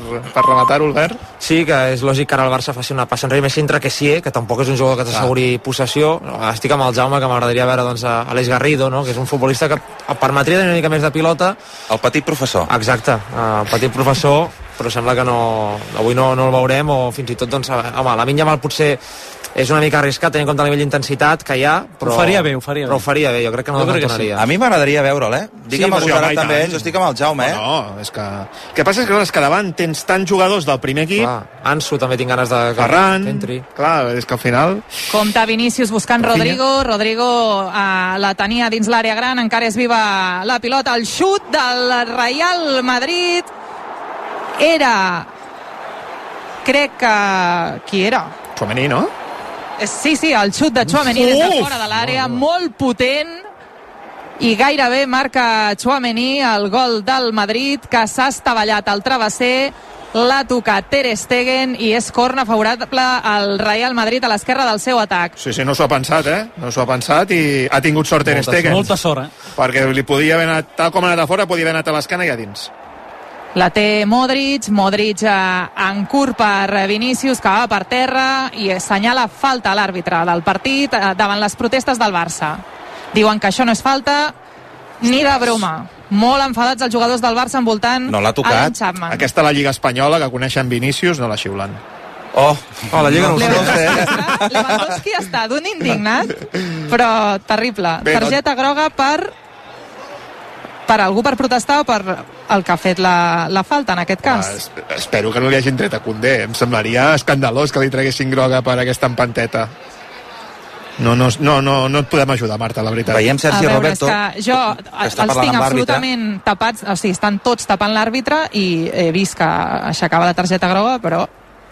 rematar-ho, Albert? Sí, que és lògic que ara el Barça faci una passa enrere, més entre que sí, que tampoc és un jugador que t'asseguri possessió. Estic amb el Jaume, que m'agradaria veure doncs, a Aleix Garrido, no? Que és un futbolista que permetria tenir una mica més de pilota. El petit professor. Exacte, el petit professor, però sembla que avui no el veurem, o fins i tot, doncs, home, Lamine Yamal potser és una mica arriscat tenint en compte el nivell d'intensitat que hi ha, però ho faria bé. Però ho faria bé, jo crec que no l'entonaria. A mi m'agradaria veure'l, Digue'm agotarat també, jo estic amb el Jaume, No, és que... El que passa és que davant tens tants jugadors del primer equip... Ansu també tinc ganes de Ferran, que entri. Clar, és que al final... Compte Vinícius buscant Rodrigo la tenia dins l'àrea gran, encara és viva la pilota, el xut del Real Madrid era... Crec que... Qui era? Tchouaméni, no? Sí, el xut de Tchouaméni des de fora de l'àrea, molt potent, i gairebé marca Tchouaméni el gol del Madrid, que s'ha estavellat al travesser, l'ha tocat Ter Stegen i és corna favorable al Real Madrid a l'esquerra del seu atac. Sí, no s'ho ha pensat, No s'ho ha pensat i ha tingut sort Ter Stegen. Molta sort, Perquè li podia haver anat, tal com ha anat a fora, podia haver anat a l'esquena i a dins. La té Modric en curt per Vinícius, que va per terra i assenyala falta a l'àrbitre del partit davant les protestes del Barça. Diuen que això no és falta ni de broma. Molt enfadats els jugadors del Barça envoltant Alan Chapman. Aquesta la Lliga Espanyola, que coneixen Vinícius, no la xiulen. La Lliga no ho sé. Lewandowski està d'un indignat, però terrible. Targeta groga per algú per protestar o per el que ha fet la falta en aquest cas. Espero que no li hagin tret a Koundé. Em semblaria escandalós que li treguessin groga per aquesta empanteta. No et podem ajudar, Marta, la veritat. Veiem Sergi Roberto, que jo els tinc absolutament tapats, o sigui, estan tots tapant l'àrbitre i he vist que aixecava la targeta groga, però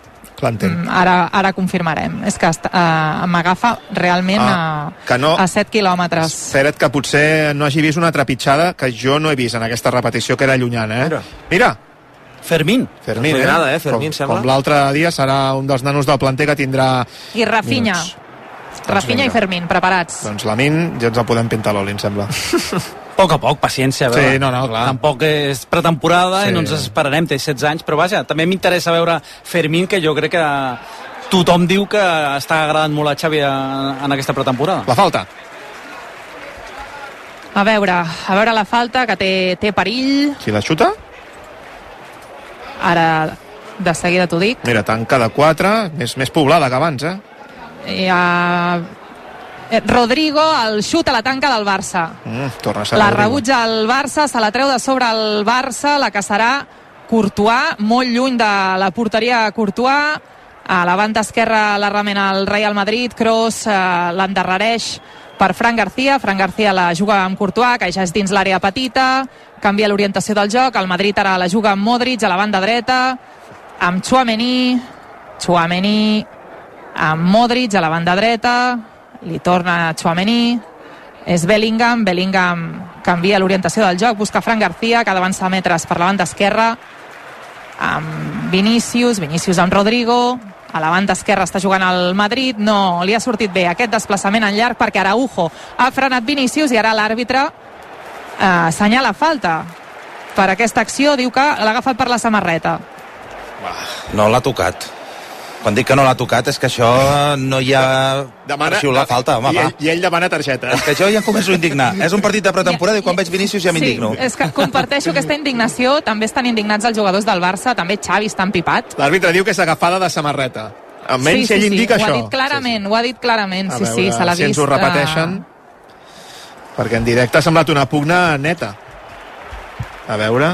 ara confirmarem. És que m'agafa realment a 7 quilòmetres. Espera't que potser no hagi vist una trepitjada que jo no he vist en aquesta repetició, que era llunyana, Mira! Fermín, Fermín sembla. Com l'altre dia serà un dels nanos del planter que tindrà... I Rafinha. Rafinha i Fermín, preparats. Doncs Lamine ja ens el podem pintar l'oli, em sembla. A poc, paciència. Sí, clar. Tampoc és pretemporada i no ens esperarem, té 16 anys, però vaja, també m'interessa veure Fermín, que jo crec que tothom diu que està agradant molt a Xavi en aquesta pretemporada. La falta. A veure la falta, que té perill. Si la xuta? Ara, de seguida t'ho dic. Mira, tanca de 4, més poblada que abans, Rodrigo, el xut a la tanca del Barça. Torna a ser la rebutja el Barça, se la treu de sobre el Barça, la que serà Courtois, molt lluny de la porteria Courtois. A la banda esquerra la remena el Real Madrid, Kroos l'endarrereix per Fran García la juga amb Courtois, que ja és dins l'àrea petita, canvia l'orientació del joc, el Madrid ara la juga amb Modric a la banda dreta, amb Tchouaméni amb Modric a la banda dreta, li torna Tchouaméni, és Bellingham canvia l'orientació del joc, busca Fran García, que ha d'avançar metres per la banda esquerra, amb Vinícius amb Rodrigo, a la banda esquerra està jugant el Madrid, no li ha sortit bé aquest desplaçament en llarg perquè Araujo ha frenat Vinícius i ara l'àrbitre assenyala falta per aquesta acció, diu que l'ha agafat per la samarreta. No l'ha tocat. Quan dic que no l'ha tocat és que això no hi ha... Demana la falta, home, I ell demana targeta. És que jo ja em començo a indignar. És un partit de pretemporada i quan veig Vinícius ja m'indigno. Sí, és que comparteixo aquesta indignació. També estan indignats els jugadors del Barça. També Xavi està empipat. L'àrbitre diu que és agafada de samarreta. Almenys ell indica això. Ho ha dit clarament. A veure, se l'ha vist. Si ens ho repeteixen... Perquè en directe ha semblat una pugna neta. A veure...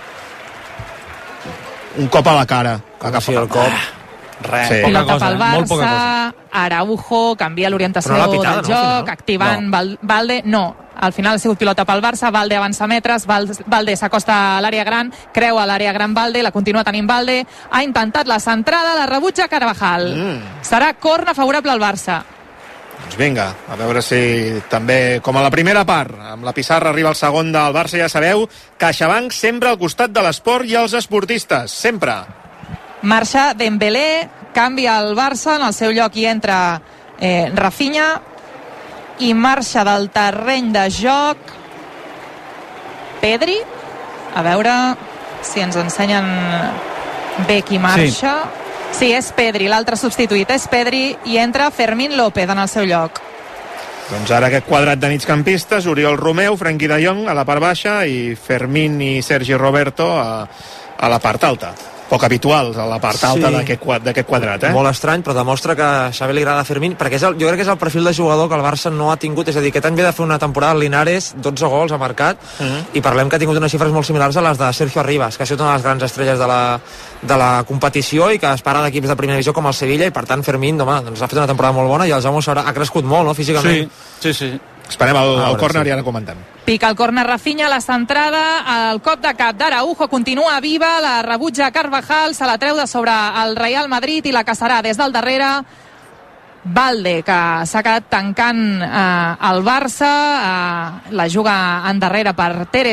Un cop a la cara. Agafa el cop. Pilota pel Barça, Araujo canvia l'orientació del joc, activant Valde, al final ha sigut pilota pel Barça, Valde avança metres, Valde s'acosta a l'àrea gran, creua l'àrea gran Valde, la continua tenint Valde, ha intentat la centrada, la rebutja Carvajal. Serà corna favorable al Barça. Doncs vinga, a veure si també, com a la primera part, amb la pissarra arriba el segon del Barça, ja sabeu, CaixaBank sempre al costat de l'esport i els esportistes, sempre. Marxa Dembélé, canvia el Barça, en el seu lloc hi entra Rafinha i marxa del terreny de joc Pedri. A veure si ens ensenyen Becky marxa. Sí, és Pedri, l'altre substituït és Pedri, i entra Fermín López en el seu lloc. Doncs ara aquest quadrat de migcampistes, Oriol Romeu, Frenkie de Jong a la part baixa i Fermín i Sergi Roberto a la part alta. Poc habituals a la part alta d'aquest quadrat, Molt estrany, però demostra que a Xavi li agrada Fermín, perquè jo crec que és el perfil de jugador que el Barça no ha tingut, és a dir, aquest any ve de fer una temporada al Linares, 12 gols ha marcat, i parlem que ha tingut unes xifres molt similars a les de Sergio Arribas, que ha sigut una de les grans estrelles de la competició i que es para d'equips de primera divisió com el Sevilla, i per tant Fermín, doncs, ha fet una temporada molt bona i el Jaume ha crescut molt, no?, físicament. Sí. Esperem el córner i ara comentem. Pica el córner Rafinha, la centrada, el cop de cap d'Araujo continua viva, la rebutja Carvajal, se la treu de sobre el Real Madrid i la caçarà des del darrere Balde, que s'ha quedat tancant el Barça, la juga endarrere per Ter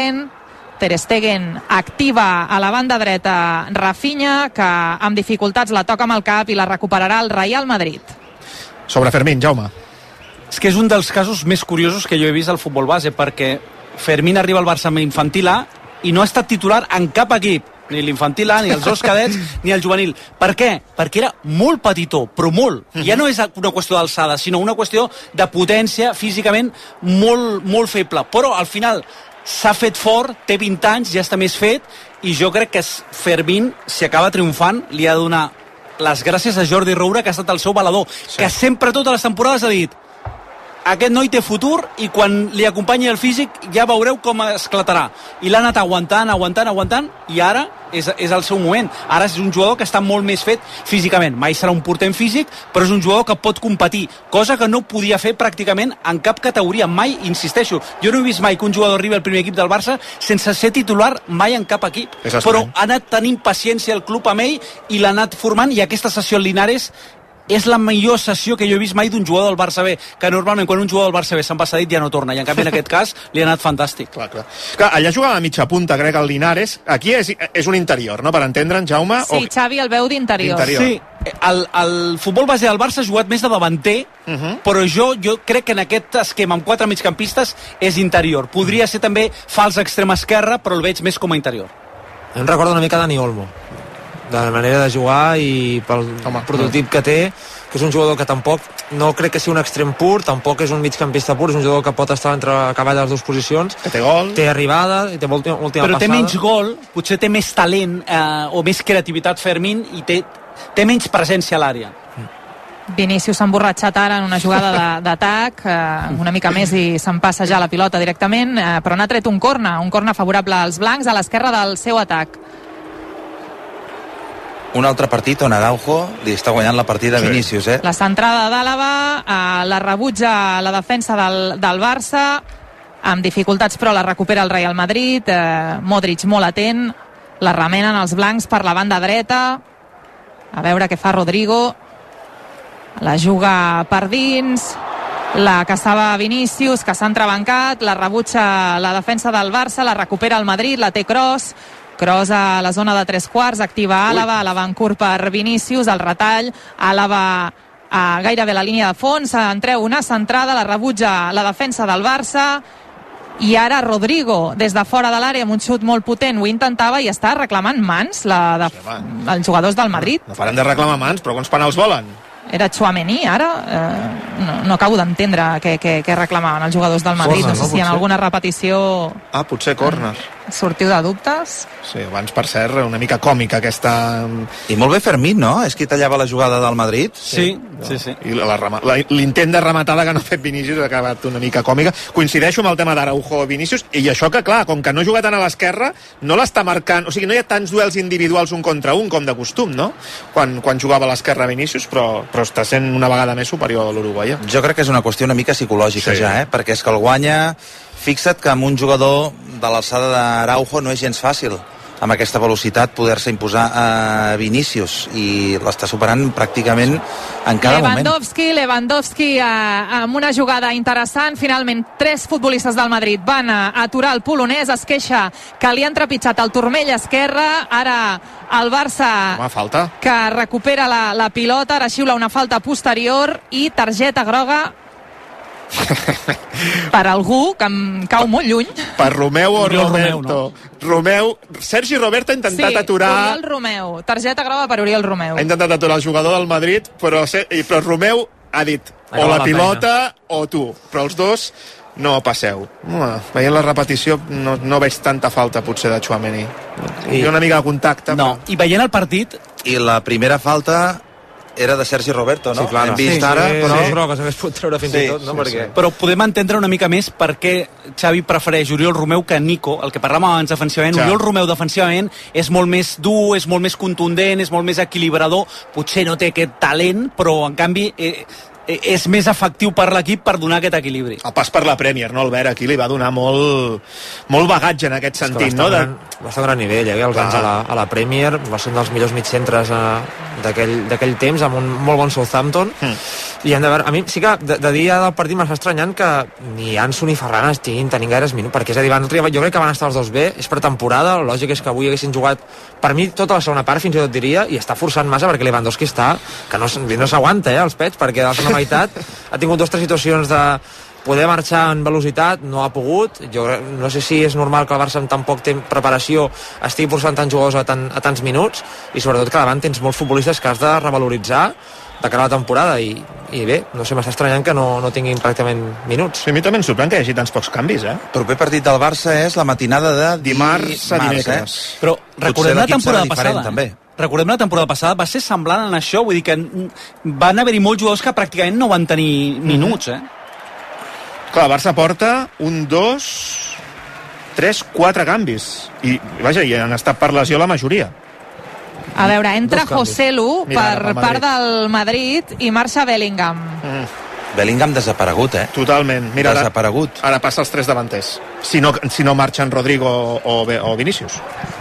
Stegen activa a la banda dreta Rafinha, que amb dificultats la toca amb el cap i la recuperarà el Real Madrid. Sobre Fermín, Jaume. És que és un dels casos més curiosos que jo he vist al futbol base, perquè Fermín arriba al Barça amb l'infantil A i no ha estat titular en cap equip, ni l'infantil A, ni els dos cadets, ni el juvenil. Per què? Perquè era molt petitó, però molt. Ja no és una qüestió d'alçada, sinó una qüestió de potència, físicament molt, molt feble. Però al final s'ha fet fort, té 20 anys, ja està més fet, i jo crec que Fermín, si acaba triomfant, li ha de donar les gràcies a Jordi Roura, que ha estat el seu balador, que sempre totes les temporades ha dit: aquest noi té futur i quan li acompanyi el físic ja veureu com esclatarà. I l'ha anat aguantant i ara és el seu moment. Ara és un jugador que està molt més fet físicament. Mai serà un portent físic, però és un jugador que pot competir, cosa que no podia fer pràcticament en cap categoria. Mai, insisteixo, jo no he vist mai que un jugador arribi al primer equip del Barça sense ser titular mai en cap equip. Però ha anat tenint paciència el club amb ell i l'ha anat formant, i aquesta sessió al Linares és la millor sessió que jo he vist mai d'un jugador del Barça B, que normalment quan un jugador del Barça B se'n va cedit ja no torna, i en canvi en aquest cas li ha anat fantàstic. Clar. Allà jugava a mitja punta, crec, al Linares. Aquí és un interior, no?, per entendre'n, Jaume? Sí, Xavi el veu d'interior. Sí, el futbol base del Barça ha jugat més de davanter, però jo crec que en aquest esquema amb 4 migcampistes és interior. Podria ser també fals extrema esquerra, però el veig més com a interior. Em recorda una mica Dani Olmo, de la manera de jugar i pel prototip que té, que és un jugador que tampoc no crec que sigui un extrem pur, tampoc és un migcampista pur, és un jugador que pot estar entre cavall de les dues posicions, que té gol, té arribada i té última passada, però té menys gol, potser té més talent o més creativitat Fermín, i té menys presència a l'àrea. Vinícius s'ha emborratxat ara en una jugada d'atac, una mica més i se'n passa ja la pilota directament, però n'ha tret un corner favorable als blancs a l'esquerra del seu atac. Un altre partit on Araujo li està guanyant la partida a Vinícius, La centrada d'Àlava, la rebutja la defensa del Barça, amb dificultats però la recupera el Real Madrid, Modric molt atent, la remenen els blancs per la banda dreta, a veure què fa Rodrigo, la juga per dins, la caçava Vinícius, que s'ha entrebancat, la rebutja la defensa del Barça, la recupera el Madrid, la té Kroos a la zona de 3/4, activa Àlava en curt per Vinícius, el retall, Àlava gairebé a la línia de fons, en treu una centrada, la rebutja la defensa del Barça, i ara Rodrigo, des de fora de l'àrea, amb un xut molt potent, ho intentava i està reclamant mans els jugadors del Madrid. No faran de reclamar mans, però quants penals volen? Era Tchouaméni, ara no acabo d'entendre què reclamaven els jugadors del Madrid. No sé si en alguna repetició... Potser córner. Sortiu de dubtes? Sí, abans, per cert, una mica còmica aquesta... I molt bé Fermín, no? És qui tallava la jugada del Madrid? Sí. I l'intent de rematada que no ha fet Vinícius ha acabat una mica còmica. Coincideixo amb el tema d'Araujo-Vinícius, i això que, clar, com que no juga tant a l'esquerra, no l'està marcant... O sigui, no hi ha tants duels individuals un contra un, com de costum, no?, quan jugava a l'esquerra Vinícius, però està sent una vegada més superior a l'uruguaià. Jo crec que és una qüestió una mica psicològica, perquè és que el guanya... Fixa't que amb un jugador de l'alçada d'Araujo no és gens fàcil amb aquesta velocitat poder-se imposar a Vinícius, i l'està superant pràcticament en cada moment. Lewandowski amb una jugada interessant. Finalment 3 futbolistes del Madrid van aturar el polonès, es queixa que li han trepitjat el turmell esquerre. Ara el Barça que recupera la pilota, ara xiula una falta posterior i targeta groga Per algú que em cau molt lluny. Per Romeu o Oriol Roberto? Romeu, Sergi Roberto ha intentat aturar... Oriol Romeu. Targeta groga per Oriol Romeu. Ha intentat aturar el jugador del Madrid, però Romeu ha dit o la pilota o tu. Però els dos no passeu. Veient la repetició no veig tanta falta potser de Tchouaméni. Hi ha una mica de contacte. No, i veient el partit... I la primera falta era de Sergi Roberto, no? Sí, clar. Hem vist ara, però... però... grogues hagués pogut treure fins i tot, no? Perquè... Però podem entendre una mica més per què Xavi prefereix Oriol Romeu que Nico, el que parlàvem abans defensivament. Oriol Romeu defensivament és molt més dur, és molt més contundent, és molt més equilibrador, potser no té aquest talent, però en canvi és més efectiu per l'equip per donar aquest equilibri. El pas per la Premier, no, Albert? Aquí li va donar molt bagatge en aquest sentit, no? Va estar a gran nivell, els anys a la Premier, va ser un dels millors mitcentres d'aquell temps, amb un molt bon Southampton, i hem de veure, a mi sí que de dia del partit m'està estranyant que ni Ansu ni Ferran estiguin tenint gaires minuts, perquè és a dir, jo crec que van estar els dos bé, és pretemporada, el lògic és que avui haguessin jugat, per mi, tota la segona part, fins i tot diria, i està forçant massa perquè Lewandowski està, que no s'aguanta, els pets, perquè a la segona meitat ha tingut 2 o 3 situacions de poder marxar en velocitat, no ha pogut. Jo no sé si és normal que el Barça amb tan poc temps preparació estigui forçant tants jugadors a tants minuts, i sobretot que davant tens molts futbolistes que has de revaloritzar de cara a la temporada, i bé, no sé, m'està estranyant que no tinguin pràcticament minuts. Sí, a mi també em sorprèn que hi hagi tants pocs canvis, El proper partit del Barça és la matinada de dimarts a dimecres. Però recordem la temporada diferent, passada. també. Recordem la temporada passada, va ser semblant en això, vull dir que van haver-hi molts jugadors que pràcticament no van tenir minuts, Clar, el Barça porta 1, 2, 3, 4 canvis. I, vaja, hi han estat per lesió la majoria. A veure, entra 2 canvis. Joselu Mira, per pel part del Madrid i marxa Bellingham. Bellingham desaparegut, Totalment. Mira, desaparegut. Ara passa els 3 davanters. Si no marxen Rodrigo o Vinícius.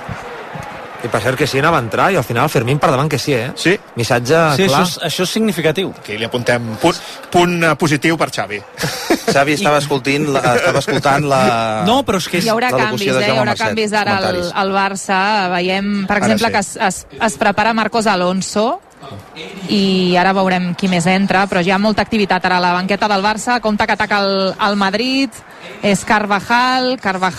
I per cert que sí, anava a entrar, i al final Fermín per davant que sí, Sí. Missatge Sí, clar. això és significatiu. Aquí li apuntem punt positiu per Xavi. Xavi estava escoltant la... No, però és que Hi haurà la canvis, locució de hi Jaume haurà Marcet, canvis ara comentaris. al Barça. Veiem, per Ara exemple, sí. que es prepara Marcos Alonso, i ara veurem qui més entra, però hi ha molta activitat ara a la banqueta del Barça. Compte que ataca el Madrid, és Carvajal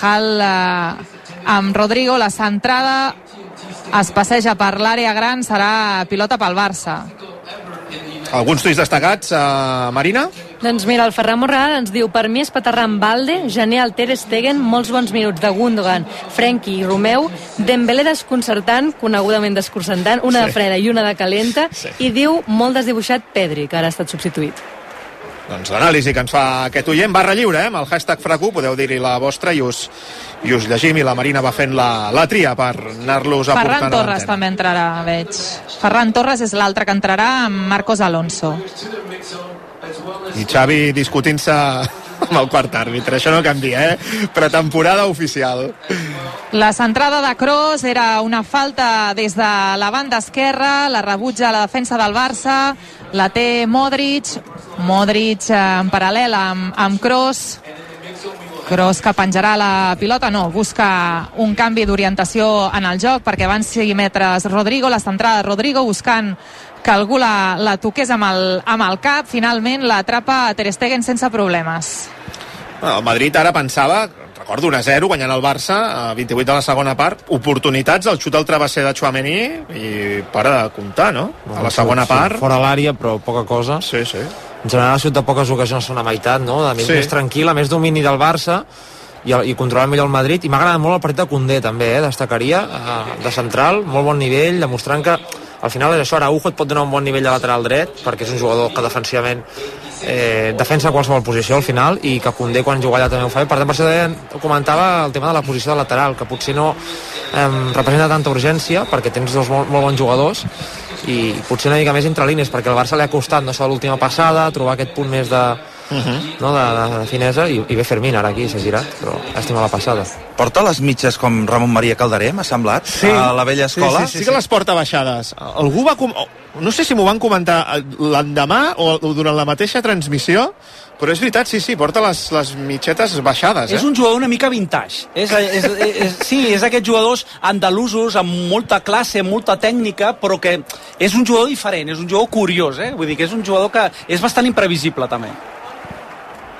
amb Rodrigo, la centrada es passeja per l'àrea gran, serà pilota pel Barça. Alguns tuits destacats, Marina? Doncs mira, el Ferran Morral ens diu: per mi és Patarra amb Balde, Genial, Ter Stegen, molts bons minuts de Gundogan, Frenkie i Romeu, Dembélé desconcertant, conegudament desconcertant, una de freda i una de calenta, i diu molt desdibuixat Pedri, que ara ha estat substituït. Doncs l'anàlisi que ens fa aquest oient, barra lliure, amb el hashtag FRAQ, podeu dir-hi la vostra i us llegim, i la Marina va fent la tria per anar-los aportant Ferran Torres també entrarà, veig. Ferran Torres és l'altre que entrarà amb Marcos Alonso. I Xavi discutint-se amb el quart àrbitre, això no canvia, pretemporada oficial. La centrada de Kroos era una falta des de la banda esquerra, la rebutja la defensa del Barça, la té Modric en paral·lel amb Kroos que penjarà la pilota, no, busca un canvi d'orientació en el joc perquè van 6 metres Rodrigo, la centrada de Rodrigo buscant que algú la toqués amb el cap, finalment l'atrapa Ter Stegen sense problemes. El Madrid ara pensava, recordo 1-0 guanyant el Barça a 28 de la segona part, oportunitats, el xut al travesser de Tchouaméni i para de comptar, no? A la segona part. Fora l'àrea, però poca cosa. Sí. En general ha sigut de poques ocasions una meitat, no? Més tranquil·la, més domini del Barça i controlar millor el Madrid. I m'ha agradat molt el partit de Koundé també, destacaria, de central, molt bon nivell, demostrant que al final és això, Araujo et pot donar un bon nivell de lateral dret, perquè és un jugador que defensivament defensa qualsevol posició al final, i que Koundé quan juga allà també ho fa bé. Per tant, per això comentava el tema de la posició de lateral, que potser no representa tanta urgència, perquè tens dos molt bons jugadors, i potser una mica més entre línies, perquè al Barça li ha costat, no sé, l'última passada, trobar aquest punt més de finesa, i bé Fermín ara aquí s'ha girat, però estima la passada. Porta les mitges com Ramon Maria Calderé, m'ha semblat, a la vella escola. Sí que les porta baixades. Algú va... No sé si m'ho van comentar l'endemà o durant la mateixa transmissió, però és veritat, sí, porta les mitgetes baixades. És un jugador una mica vintage. És aquests jugadors andalusos amb molta classe, amb molta tècnica, però que és un jugador diferent, és un jugador curiós, Vull dir que és un jugador que és bastant imprevisible, també.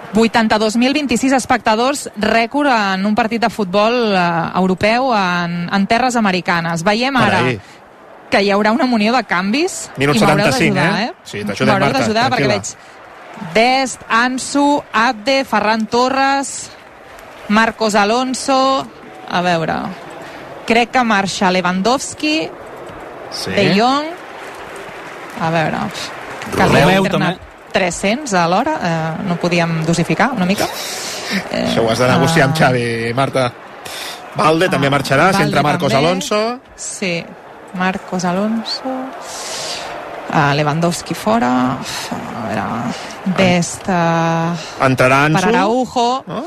82.026 espectadors, rècord en un partit de futbol europeu en terres americanes. Veiem ara que hi haurà una munió de canvis. Minut 75, Sí, t'ajudem, Marta. M'haureu d'ajudar perquè veig Dest, Ansu, Abde, Ferran Torres, Marcos Alonso, a veure, crec que marxa Lewandowski, De Jong, a veure, Romeu també. 300 a l'hora, no podíem dosificar una mica. Això ho has de negociar amb Xavi, Marta. Valde també marxarà, centre Marcos Alonso. Sí, Marcos Alonso, Lewandowski fora, a veure, Dest, entrarà Ansu per Araujo,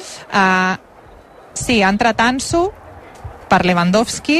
sí, ha entrat Ansu per Lewandowski,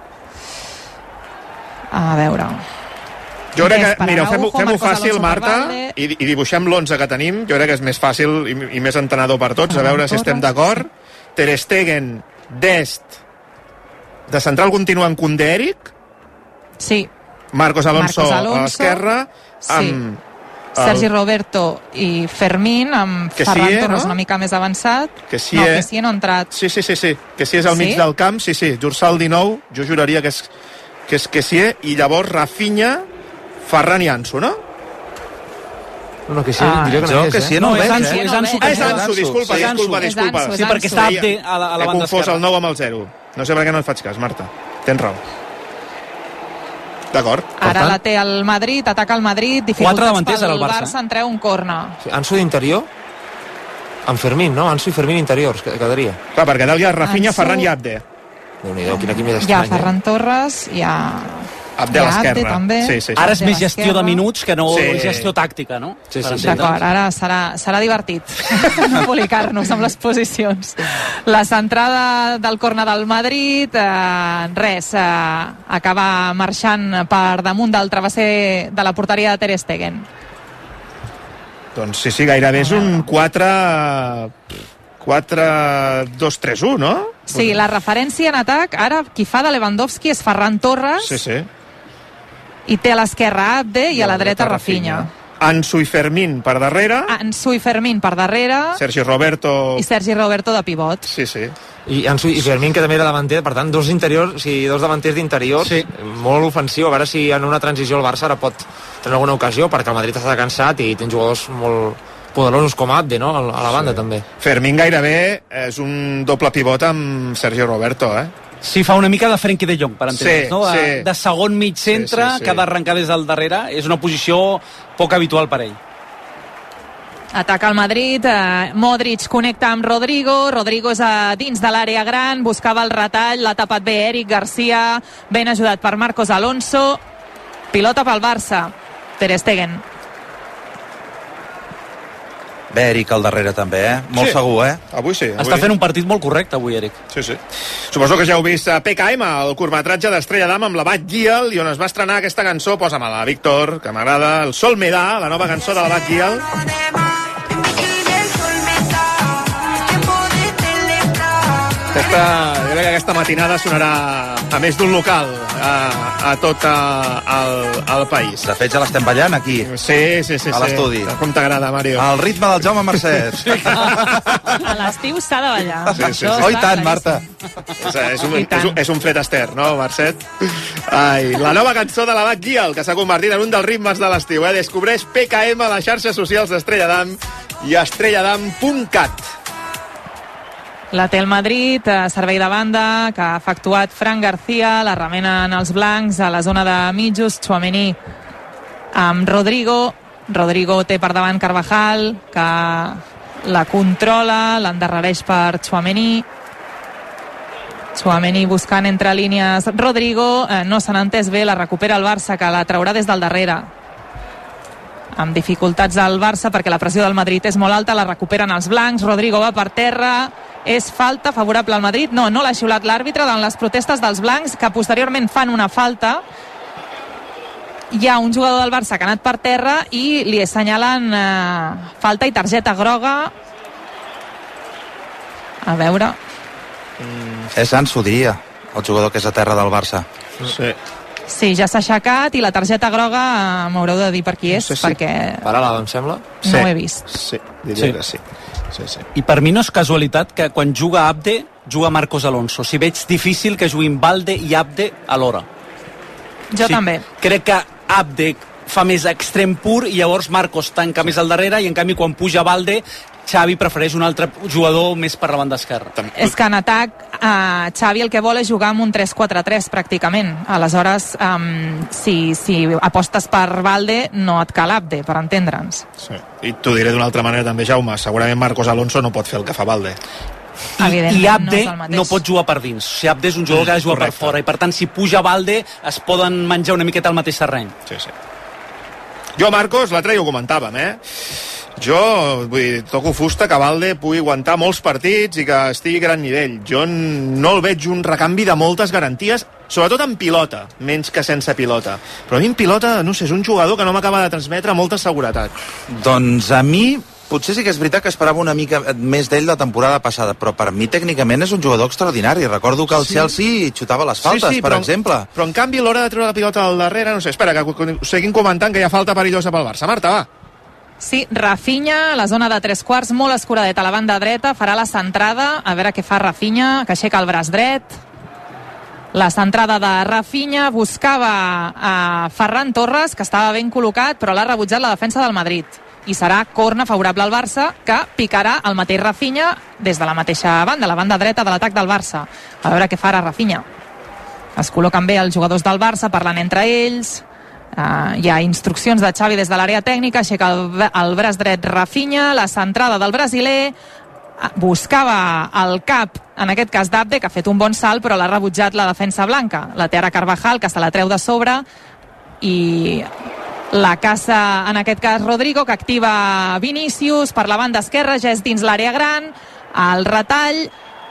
a veure, jo crec que, mira, fem-ho fàcil, Marta, i dibuixem l'11 que tenim. Jo crec que és més fàcil i més entenedor per tots, a veure si estem d'acord. Ter Stegen, Dest, de central continua en Koundé, Eric. Sí. Marcos Alonso a l'esquerra, amb Sergi Roberto i Fermín, amb Ferran Torres una mica més avançat. Que sí no ha entrat. Sí, que sí és al mig del camp, sí, Jursal 19, jo juraria que és que sí, i llavors Rafinha, Ferran i Ansu, no? No, que sí, diria que no és, que sí, no ho veig, És Ansu, disculpa. Sí, perquè està Abde a la banda esquerra. He confós el 9 amb el 0. No sé per què no et faig cas, Marta. Tens raó. D'acord. Ara la té el Madrid, ataca el Madrid, dificultats pel Barça en treu un corna. Ansu d'interior? Amb Fermín, no? Ansu i Fermín interiors, quedaria. Clar, perquè dalt hi ha Rafinha, Ferran i Abde. Déu-n'hi-do, quin equip més estrany. Hi ha Ferran Torres, hi ha Abde a l'esquerra. Sí. Ara és més gestió de minuts que no gestió tàctica, no? Sí. D'acord, ara serà divertit no embolicar-nos amb les posicions. La centrada del corner del Madrid, acaba marxant per damunt del travesser de la porteria de Ter Stegen. Doncs sí, gairebé és un 4-2-3-1, no? Sí, la referència en atac, ara qui fa de Lewandowski és Ferran Torres. Sí. I té a l'esquerra Abde i a la dreta Rafinha. Ansu i Fermín per darrere. Sergi Roberto de pivot. Sí. I Ansu i Fermín, que també era davanter, per tant, dos davanters d'interiors, molt ofensiu. A veure si en una transició el Barça ara pot tenir alguna ocasió, perquè el Madrid està cansat i té jugadors molt poderosos com Abde, no? A la banda també. Fermín gairebé és un doble pivot amb Sergi Roberto, Sí, fa una mica de Frenkie de Jong, per entendre's, no? De segon mig centre, que ha d'arrencar des del darrere. És una posició poc habitual per ell. Ataca el Madrid, Modric connecta amb Rodrigo és a dins de l'àrea gran, buscava el retall, l'ha tapat bé Eric Garcia, ben ajudat per Marcos Alonso, pilota pel Barça, Ter Stegen. Bé, Eric al darrere també, molt segur, Avui sí. Està fent un partit molt correcte avui, Eric. Sí. Suposo que ja heu vist PKM, el curtmetratge d'Estrella Damm amb la Bad Gyal, i on es va estrenar aquesta cançó, posa'm-la, Víctor, que m'agrada, El Sol me da, la nova cançó de la Bad Gyal. Jo crec que aquesta matinada sonarà a més d'un local a tot el país. De fet, ja l'estem ballant aquí. Sí. A l'estudi. Com t'agrada, Mario? Al ritme del Jaume Mercè. A l'estiu s'ha de ballar. Sí. Oh, i tant, Marta. És un Fred Astaire, no, Mercet? La nova cançó de la Bad Gyal, que s'ha convertit en un dels ritmes de l'estiu. Descobreix PKM a les xarxes socials d'Estrella Damm i a estrelladam.cat. La té el Madrid, servei de banda que ha efectuat Fran García, la remenen els blancs a la zona de mitjos, Tchouaméni amb Rodrigo té per davant Carvajal, que la controla, l'endarrereix per Tchouaméni buscant entre línies Rodrigo, no se n'ha entès bé, la recupera el Barça, que la traurà des del darrere amb dificultats al Barça perquè la pressió del Madrid és molt alta, la recuperen els blancs, Rodrigo va per terra, és falta favorable al Madrid, no l'ha xiulat l'àrbitre davant les protestes dels blancs, que posteriorment fan una falta. Hi ha un jugador del Barça que ha anat per terra i li assenyalen falta i targeta groga. A veure, És Ansu, diria, el jugador que és a terra del Barça. sí, ja s'ha aixecat i la targeta groga m'haureu de dir per qui és, perquè Parala, em sembla. no ho he vist. Sí, diria que sí. I per mi no és casualitat que quan juga Abde, juga Marcos Alonso. Si veig difícil que juguin Balde i Abde alhora. Jo també. Crec que Abde fa més extrem pur i llavors Marcos tanca més al darrere i en canvi quan puja Balde Xavi prefereix un altre jugador més per la banda esquerra. És que en atac Xavi el que vol és jugar amb un 3-4-3 pràcticament. Aleshores, si apostes per Balde, no et cal Abde, per entendre'ns. Sí. I t'ho diré d'una altra manera també, Jaume. Segurament Marcos Alonso no pot fer el que fa Balde. I Abde no pot jugar per dins. O sigui, Abde és un jugador que ha de jugar per fora i per tant si puja Balde es poden menjar una miqueta al mateix terreny. Sí. Jo, Marcos, l'altre ja ho comentàvem, Jo, vull dir, toco fusta que Balde pugui aguantar molts partits i que estigui a gran nivell. Jo no el veig un recanvi de moltes garanties, sobretot en pilota, menys que sense pilota. Però a mi en pilota, no sé, és un jugador que no m'acaba de transmetre molta seguretat. Doncs a mi potser sí que és veritat que esperava una mica més d'ell la temporada passada, però per mi tècnicament és un jugador extraordinari. Recordo que el Chelsea xutava les faltes, per exemple. Però en canvi a l'hora de treure la pilota al darrere, no sé, espera, que seguim comentant que hi ha falta perillosa pel Barça. Marta, va. Sí, Rafinha, a la zona de 3/4, molt escuradet a la banda dreta, farà la centrada, a veure què fa Rafinha, que aixeca el braç dret. La centrada de Rafinha buscava a Ferran Torres, que estava ben col·locat, però l'ha rebutjat la defensa del Madrid. I serà corna favorable al Barça, que picarà el mateix Rafinha des de la mateixa banda, la banda dreta de l'atac del Barça. A veure què farà Rafinha. Es col·loquen bé els jugadors del Barça, parlant entre ells. Hi ha instruccions de Xavi des de l'àrea tècnica, aixeca el braç dret Rafinha, la centrada del brasiler, buscava el cap, en aquest cas d'Abde, que ha fet un bon salt, però l'ha rebutjat la defensa blanca. La té ara Carvajal, que se la treu de sobre, i la caça, en aquest cas, Rodrigo, que activa Vinícius per la banda esquerra, ja és dins l'àrea gran, el retall.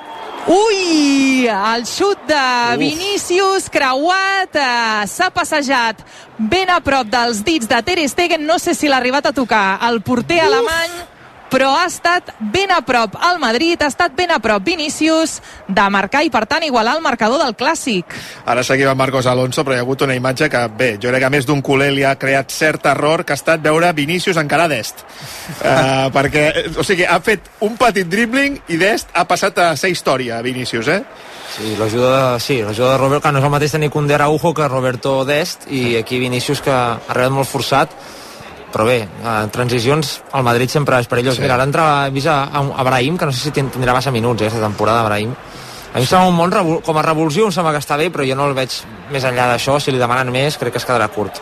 Ui! El xut de Vinícius, creuat, s'ha passejat ben a prop dels dits de Ter Stegen. No sé si l'ha arribat a tocar el porter alemany, però ha estat ben a prop al Madrid, ha estat ben a prop Vinícius de marcar i per tant igualar el marcador del Clàssic. Ara seguim amb Marcos Alonso, però hi ha hagut una imatge que, bé, jo crec que més d'un culer li ha creat cert error, que ha estat veure Vinícius encara d'est. Perquè, o sigui, ha fet un petit dribbling i d'est ha passat a ser història, Vinícius, Sí, l'ajuda de Roberto, que no és el mateix tenir Koundé Araujo que Roberto d'est, i aquí Vinícius, que ha arribat molt forçat. Però bé, en transicions el Madrid sempre és perillós. Mira, ara he vist a Brahim, que no sé si tindrà massa minuts aquesta temporada, Brahim. A mi em sembla un món com a revulsiu, em sembla que està bé, però jo no el veig més enllà d'això. Si li demanen més, crec que es quedarà curt.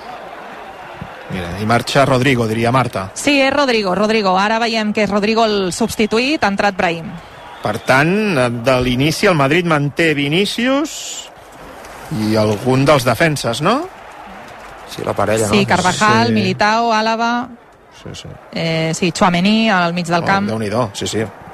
Mira, i marxa Rodrigo, diria Marta. Sí, és Rodrigo. Ara veiem que és Rodrigo el substituït, ha entrat Brahim. Per tant, de l'inici el Madrid manté Vinícius i algun dels defenses, no? Sí, la parella, sí, no? Carvajal, sí. Militao, Álava, sí, Tchouaméni al mig del camp. Déu-n'hi-do, sí.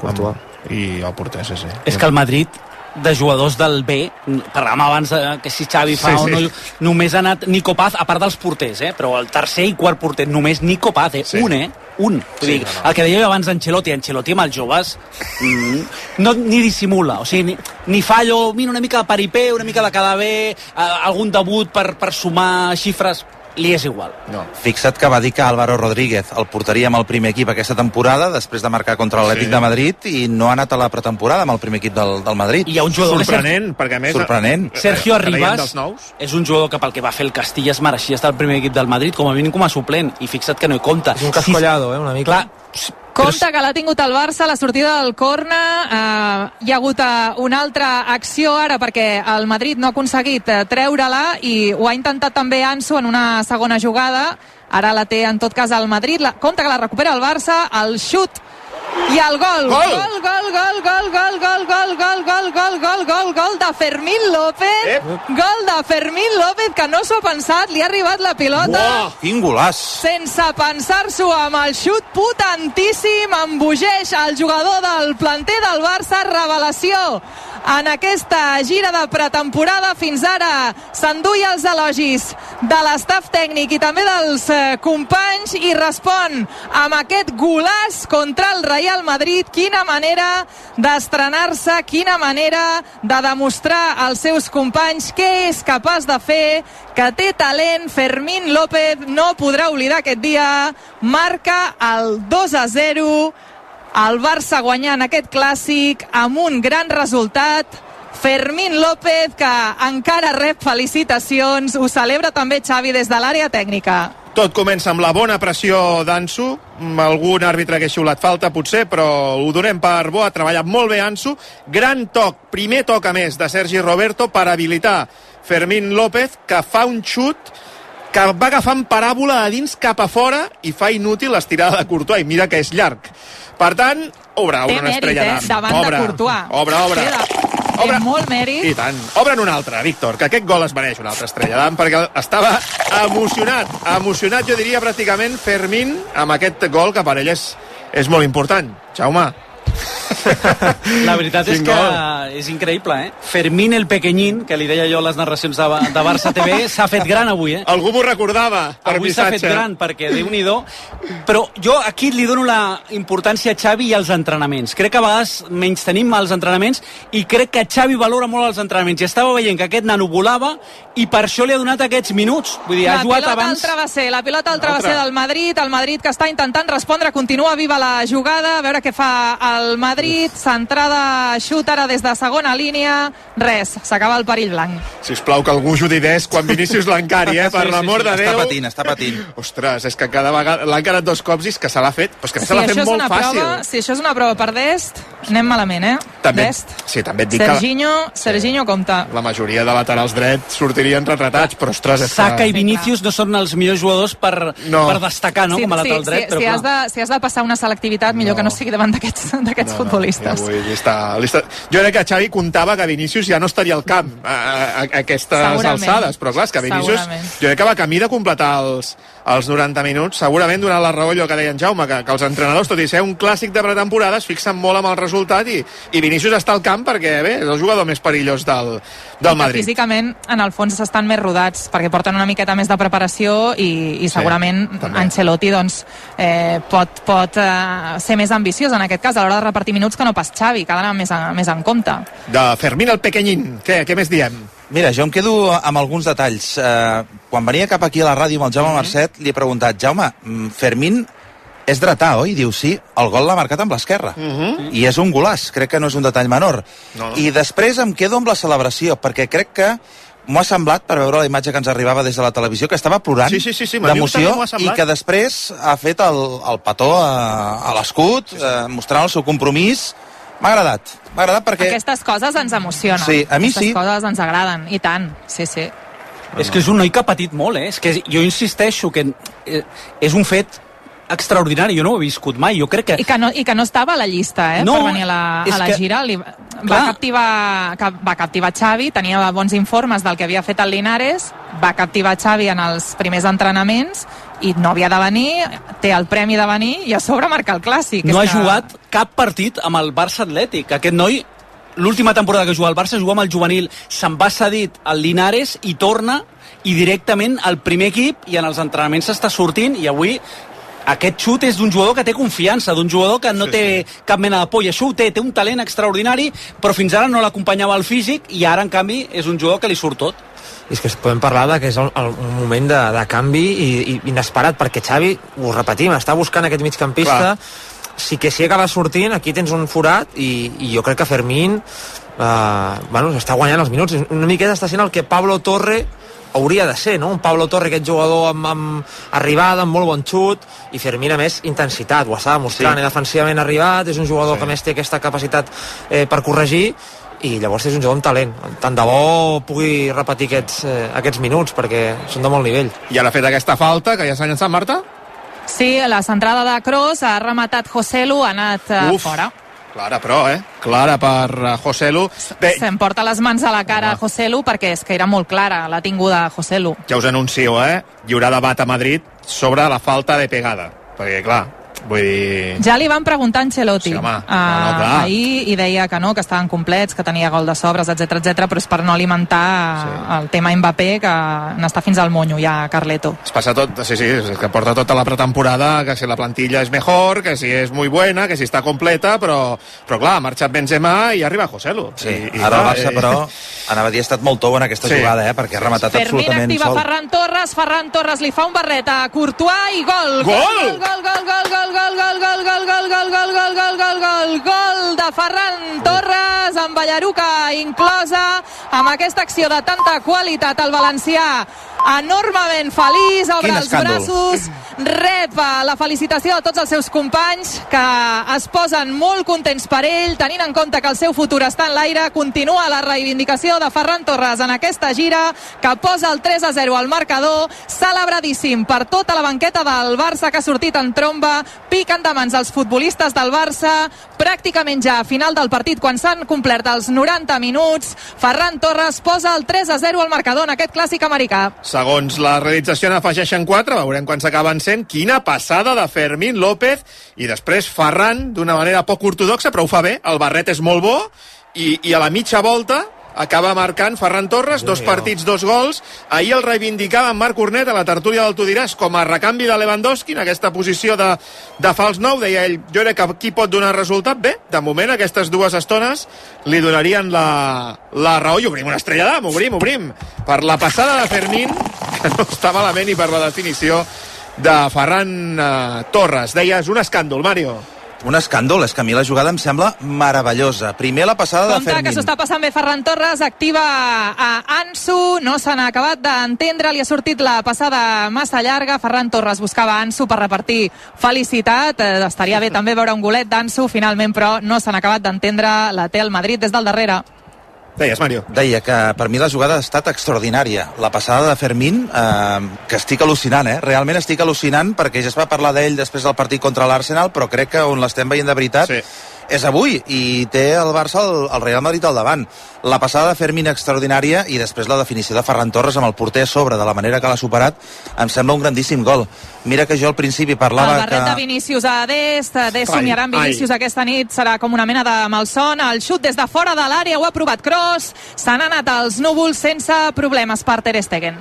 I el porter, sí. És que el Madrid, de jugadors del B, parlàvem abans que si Xavi fa o no, només ha anat Nico Paz, a part dels porters, però el tercer i quart porter, només Nico Paz, un. Vull dir, el que dèieu abans d'Ancelotti amb els joves no, ni dissimula, o sigui, ni fa allò, mira, una mica de paripé, una mica de quedar bé, algun debut per sumar xifres, li és igual. No. Fixa't que va dir que Álvaro Rodríguez el portaria amb el primer equip aquesta temporada després de marcar contra l'Atlètic de Madrid i no ha anat a la pretemporada amb el primer equip del Madrid. I hi ha un jugador sorprenent, perquè a més Sergio Arribas és un jugador que pel que va fer el Castilla es mereixia estar al primer equip del Madrid, com a mínim com a suplent, i fixa't que no hi compta. És un cascollado, una mica. Clar, compte que l'ha tingut el Barça a la sortida del corner. Hi ha hagut una altra acció ara perquè el Madrid no ha aconseguit treure-la i ho ha intentat també Ansu en una segona jugada. Ara la té en tot cas el Madrid. Compte que la recupera el Barça, el xut i el gol. Gol de Fermín López. Gol de Fermín López, que no s'ho ha pensat, li ha arribat la pilota. Quin golaç! Sense pensar-s'ho, amb el xut potentíssim, embogeix el jugador del planter del Barça, revelació en aquesta gira de pretemporada. Fins ara s'enduia els elogis de l'estaf tècnic i també dels companys i respon amb aquest golaç contra el Real Madrid. Quina manera d'estrenar-se, quina manera de demostrar als seus companys què és capaç de fer, que té talent. Fermín López no podrà oblidar aquest dia, marca el 2-0 El Barça guanyant aquest clàssic amb un gran resultat. Fermín López, que encara rep felicitacions. Ho celebra també Xavi des de l'àrea tècnica. Tot comença amb la bona pressió d'Ansu. Algun àrbitre hagués xiulat falta, potser, però ho donem per bo. Ha treballat molt bé Ansu. Gran toc, primer toc a més de Sergi Roberto per habilitar Fermín López, que fa un xut que va agafant paràbola a dins cap a fora i fa inútil l'estirada de Courtois. I mira que és llarg. Per tant, obre una estrella d'am. Davant de Courtois. Obre. Té molt mèrit. I tant. Obren una altra, Víctor, que aquest gol es mereix una altra estrella d'am, perquè estava emocionat, jo diria pràcticament, Fermín, amb aquest gol, que per ell és molt important. Jaume. La veritat és que és increïble, eh? Fermín el pequeñín, que li deia jo a les narracions de Barça TV, s'ha fet gran avui, eh? Algú m'ho recordava per avui missatge. S'ha fet gran, perquè Déu-n'hi-do. Però jo aquí li dono la importància a Xavi i als entrenaments. Crec que a vegades menys tenim els entrenaments i crec que Xavi valora molt els entrenaments. I estava veient que aquest nano volava i per això li ha donat aquests minuts. Vull dir, ha jugat abans... La pilota al travesser del Madrid, el Madrid que està intentant respondre, continua viva la jugada, a veure què fa el Madrid, centrada, xut ara des de segona línia, res, s'acaba el perill blanc. Sisplau, que algú ajudi quan Vinícius l'encari, per l'amor de Déu. Està patint. Ostres, és que cada vegada l'ha encarat 2 cops i és que se l'ha fet, però és que se l'ha fet molt fàcil. Si això és una prova per Dest, anem malament, eh? També, Dest. sí, també et dic Serginho compta. La majoria de laterals drets sortirien retratats, però ostres... Saka i Vinícius no són els millors jugadors per destacar, no? Com a lateral dret. Si has de passar una selectivitat, millor que no sigui davant d'aquests futbolistes. Jo crec que Xavi comptava que Vinícius ja no estaria al camp a aquestes alçades, però clar, és que Vinícius jo crec que va camí de completar els 90 minuts, segurament donant la raó allò que deia en Jaume, que els entrenadors, tot i ser un clàssic de pretemporada, es fixen molt amb el resultat i Vinícius està al camp perquè, bé, és el jugador més perillós del Madrid. Físicament, en el fons, estan més rodats, perquè porten una miqueta més de preparació i segurament Ancelotti pot ser més ambiciós en aquest cas, a l'hora de repartir minuts, que no pas Xavi, que ha d'anar més en compte. De Fermín el pequeñín, què més diem? Mira, jo em quedo amb alguns detalls. Quan venia cap aquí a la ràdio amb el Jaume Marcet, li he preguntat, Jaume, Fermín és dretà, oi? Diu, sí, el gol l'ha marcat amb l'esquerra. I és un golaç, crec que no és un detall menor. No. I després em quedo amb la celebració, perquè crec que m'ho ha semblat, per veure la imatge que ens arribava des de la televisió, que estava plorant d'emoció i que després ha fet el petó a l'escut, mostrant el seu compromís. M'ha agradat perquè... Aquestes coses ens emocionen. Sí, a mi sí. Aquestes coses ens agraden, i tant, sí. És que és un noi que ha patit molt, És que jo insisteixo que és un fet extraordinari, jo no ho he viscut mai, jo crec que... I que no estava a la llista, per venir a la gira. Va captivar Xavi, tenia bons informes del que havia fet el Linares, va captivar Xavi en els primers entrenaments i no havia de venir, té el premi de venir i a sobre marcar el clàssic. No ha jugat cap partit amb el Barça Atlètic. Aquest noi, l'última temporada que juga al Barça, juga amb el juvenil, se'n va cedit al Linares i torna, i directament al primer equip, i en els entrenaments s'està sortint, i avui aquest xut és d'un jugador que té confiança, d'un jugador que no té cap mena de por, i això ho té un talent extraordinari, però fins ara no l'acompanyava el físic, i ara, en canvi, és un jugador que li surt tot. I és que podem parlar que és un moment de canvi i inesperat, perquè Xavi, ho repetim, està buscant aquest migcampista. Sí que si acaba sortint, aquí tens un forat, i jo crec que Fermín s'està guanyant els minuts. Una miqueta està sent el que Pablo Torre hauria de ser, no? Un Pablo Torre, aquest jugador amb arribada, amb molt bon xut, i Fermín, a més, intensitat, ho està demostrant, defensivament arribat, és un jugador que més té aquesta capacitat per corregir, i llavors és un jugador amb talent. Tant de bo pugui repetir aquests minuts, perquè són de molt nivell. I ara ha fet aquesta falta, que ja s'ha llançat, Marta? Sí, la centrada de Kroos, ha rematat Joselu, ha anat fora. Clara, però, clara per Joselu. S'emporta les mans a la cara a Joselu, perquè és que era molt clara la tinguda a Joselu. Ja us anuncio, hi haurà debat a Madrid sobre la falta de pegada, perquè, clar, vull dir... Ja li van preguntar a Ancelotti ahir i deia que no, que estaven complets, que tenia gol de sobres, etc, però és per no alimentar el tema Mbappé, que n'està fins al monyo ja, Carleto. Es passa tot, sí, és que porta tota la pretemporada, que si la plantilla és mejor, que si és muy buena, que si està completa, però clar, ha marxat Benzema i arriba Joselu. Sí, ara el Barça, però, anava a dir, ha estat molt tou en aquesta jugada, perquè ha rematat absolutament sol. Ferran activa Ferran Torres li fa un barret a Courtois i gol! Gol! Gol de Ferran Torres, amb Ballaruca inclosa, amb aquesta acció de tanta qualitat. El valencià enormement feliç, obre els braços, rep la felicitació de tots els seus companys, que es posen molt contents per ell, tenint en compte que el seu futur està en l'aire. Continua la reivindicació de Ferran Torres en aquesta gira, que posa el 3-0 al marcador, celebradíssim per tota la banqueta del Barça, que ha sortit en tromba, piquen de mans els futbolistes del Barça, pràcticament ja a final del partit, quan s'han complert els 90 minuts, Ferran Torres posa el 3-0 al marcador en aquest clàssic americà. Segons la realització n'afegeixen 4, veurem quan s'acaben sent. Quina passada de Fermín López, i després Ferran, d'una manera poc ortodoxa, però ho fa bé, el barret és molt bo, i a la mitja volta acaba marcant Ferran Torres, 2 partits, 2 gols. Ahir el reivindicava en Marc Cornet a la tertúlia del Tu diràs com a recanvi de Lewandowski en aquesta posició de fals 9. Deia ell, jo crec que aquí pot donar resultat. Bé, de moment aquestes 2 estones li donarien la raó, i obrim una estrella d'am, obrim per la passada de Fermín, que no està malament, i per la definició de Ferran Torres. Deies, un escàndol, Mario. Un escàndol, és que a mi la jugada em sembla meravellosa. Primer la passada de Fermín. Compte que s'ho està passant bé Ferran Torres, activa a Ansu, no se n'ha acabat d'entendre, li ha sortit la passada massa llarga. Ferran Torres buscava Ansu per repartir felicitat, estaria bé també veure un golet d'Ansu, finalment però no se n'ha acabat d'entendre, la té el Madrid des del darrere. Deies, Mario. Deia que per mi la jugada ha estat extraordinària. La passada de Fermín, que estic al·lucinant, realment estic al·lucinant, perquè ja es va parlar d'ell després del partit contra l'Arsenal, però crec que on l'estem veient de veritat és avui, i té el Barça el Real Madrid al davant. La passada de Fermín extraordinària, i després la definició de Ferran Torres amb el porter a sobre, de la manera que l'ha superat, em sembla un grandíssim gol. Mira que jo al principi parlava el barret de Vinícius a Dest somiarà amb Vinícius aquesta nit, serà com una mena de malson. El xut des de fora de l'àrea ho ha provat Kroos, se n'ha anat als núvols sense problemes per Ter Stegen.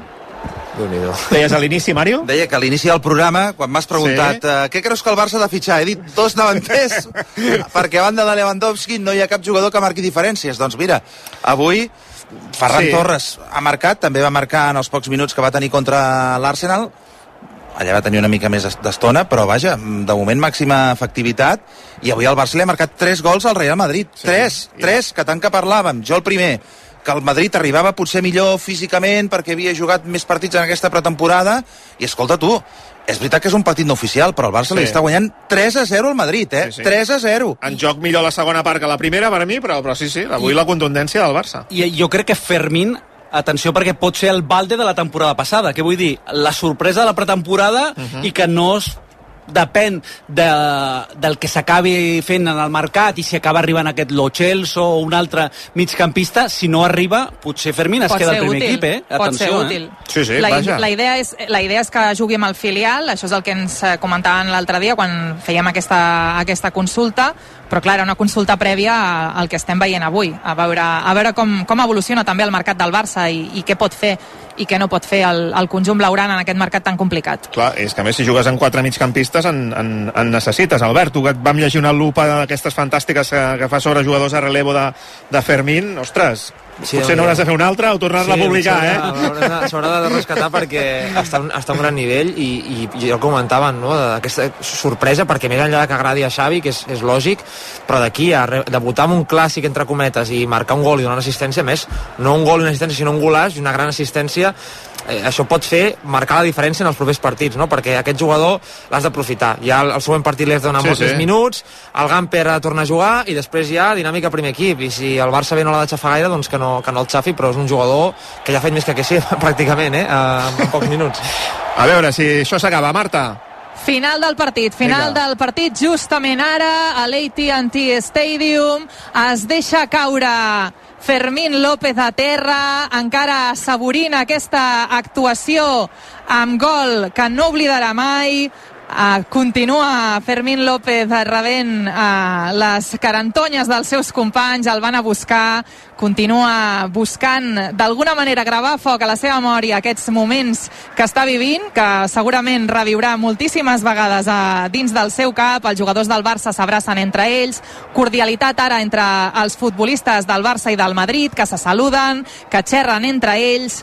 Deies a l'inici, Mario? Deia que a l'inici del programa, quan m'has preguntat què creus que el Barça ha de fitxar, he dit 2 davanters, perquè a banda de Lewandowski no hi ha cap jugador que marqui diferències. Doncs mira, avui Ferran Torres ha marcat, també va marcar en els pocs minuts que va tenir contra l'Arsenal. Allà va tenir una mica més d'estona, però vaja, de moment màxima efectivitat, i avui al Barça li ha marcat 3 gols al Real Madrid. 3, que tant que parlàvem. Jo el primer, que el Madrid arribava potser millor físicament perquè havia jugat més partits en aquesta pretemporada, i escolta tu, és veritat que és un partit no oficial, però el Barça li està guanyant 3-0 al Madrid, 3-0. En joc millor la segona part que la primera per a mi, però sí, avui la contundència del Barça. I jo crec que Fermín, atenció, perquè pot ser el Balde de la temporada passada, que vull dir, la sorpresa de la pretemporada, i que no depèn del que s'acabi fent en el mercat, i si acaba arribant aquest Lo Celso o un altre migcampista. Si no arriba, potser Fermín es queda al primer equip, Atenció, pot ser útil. Sí, la idea és que jugui amb el filial, això és el que ens comentaven l'altre dia quan fèiem aquesta consulta, però clar, era una consulta prèvia al que estem veient avui, a veure com evoluciona també el mercat del Barça i què pot fer i què no pot fer el conjunt blaugrana en aquest mercat tan complicat. Clar, és que a més si jugues en 4 migcampistes en necessites. Albert, tu que vam llegir una lupa d'aquestes fantàstiques que fa sobre jugadors a relevo de Fermín, ostres, potser n'hauràs de fer una altra o tornar-la a publicar, s'haurà de rescatar perquè està a un gran nivell, i ja ho comentaven, no? Aquesta sorpresa, perquè més enllà que agradi a Xavi, que és lògic, però d'aquí a debutar amb un clàssic entre cometes i marcar un gol i donar una assistència, més no un gol i una assistència sinó un golaç i una gran assistència, això pot fer marcar la diferència en els propers partits, no? Perquè aquest jugador l'has d'aprofitar. Ja el següent partit li has de donar molts més minuts, el Gamper torna a jugar i després ja dinàmica primer equip, i si el Barça bé no l'ha de xafar gaire, doncs que no el xafi, però és un jugador que ja ha fet més que sí, pràcticament, en pocs minuts. A veure si això s'acaba, Marta. Final del partit, justament ara a l'AT&T Stadium es deixa caure Fermín López a terra, encara assaborint aquesta actuació amb gol que no oblidarà mai. Continua Fermín López rebent les carantonyes dels seus companys, el van a buscar, continua buscant d'alguna manera gravar foc a la seva memòria aquests moments que està vivint, que segurament reviurà moltíssimes vegades dins del seu cap. Els jugadors del Barça s'abracen entre ells, cordialitat ara entre els futbolistes del Barça i del Madrid, que se saluden, que xerren entre ells.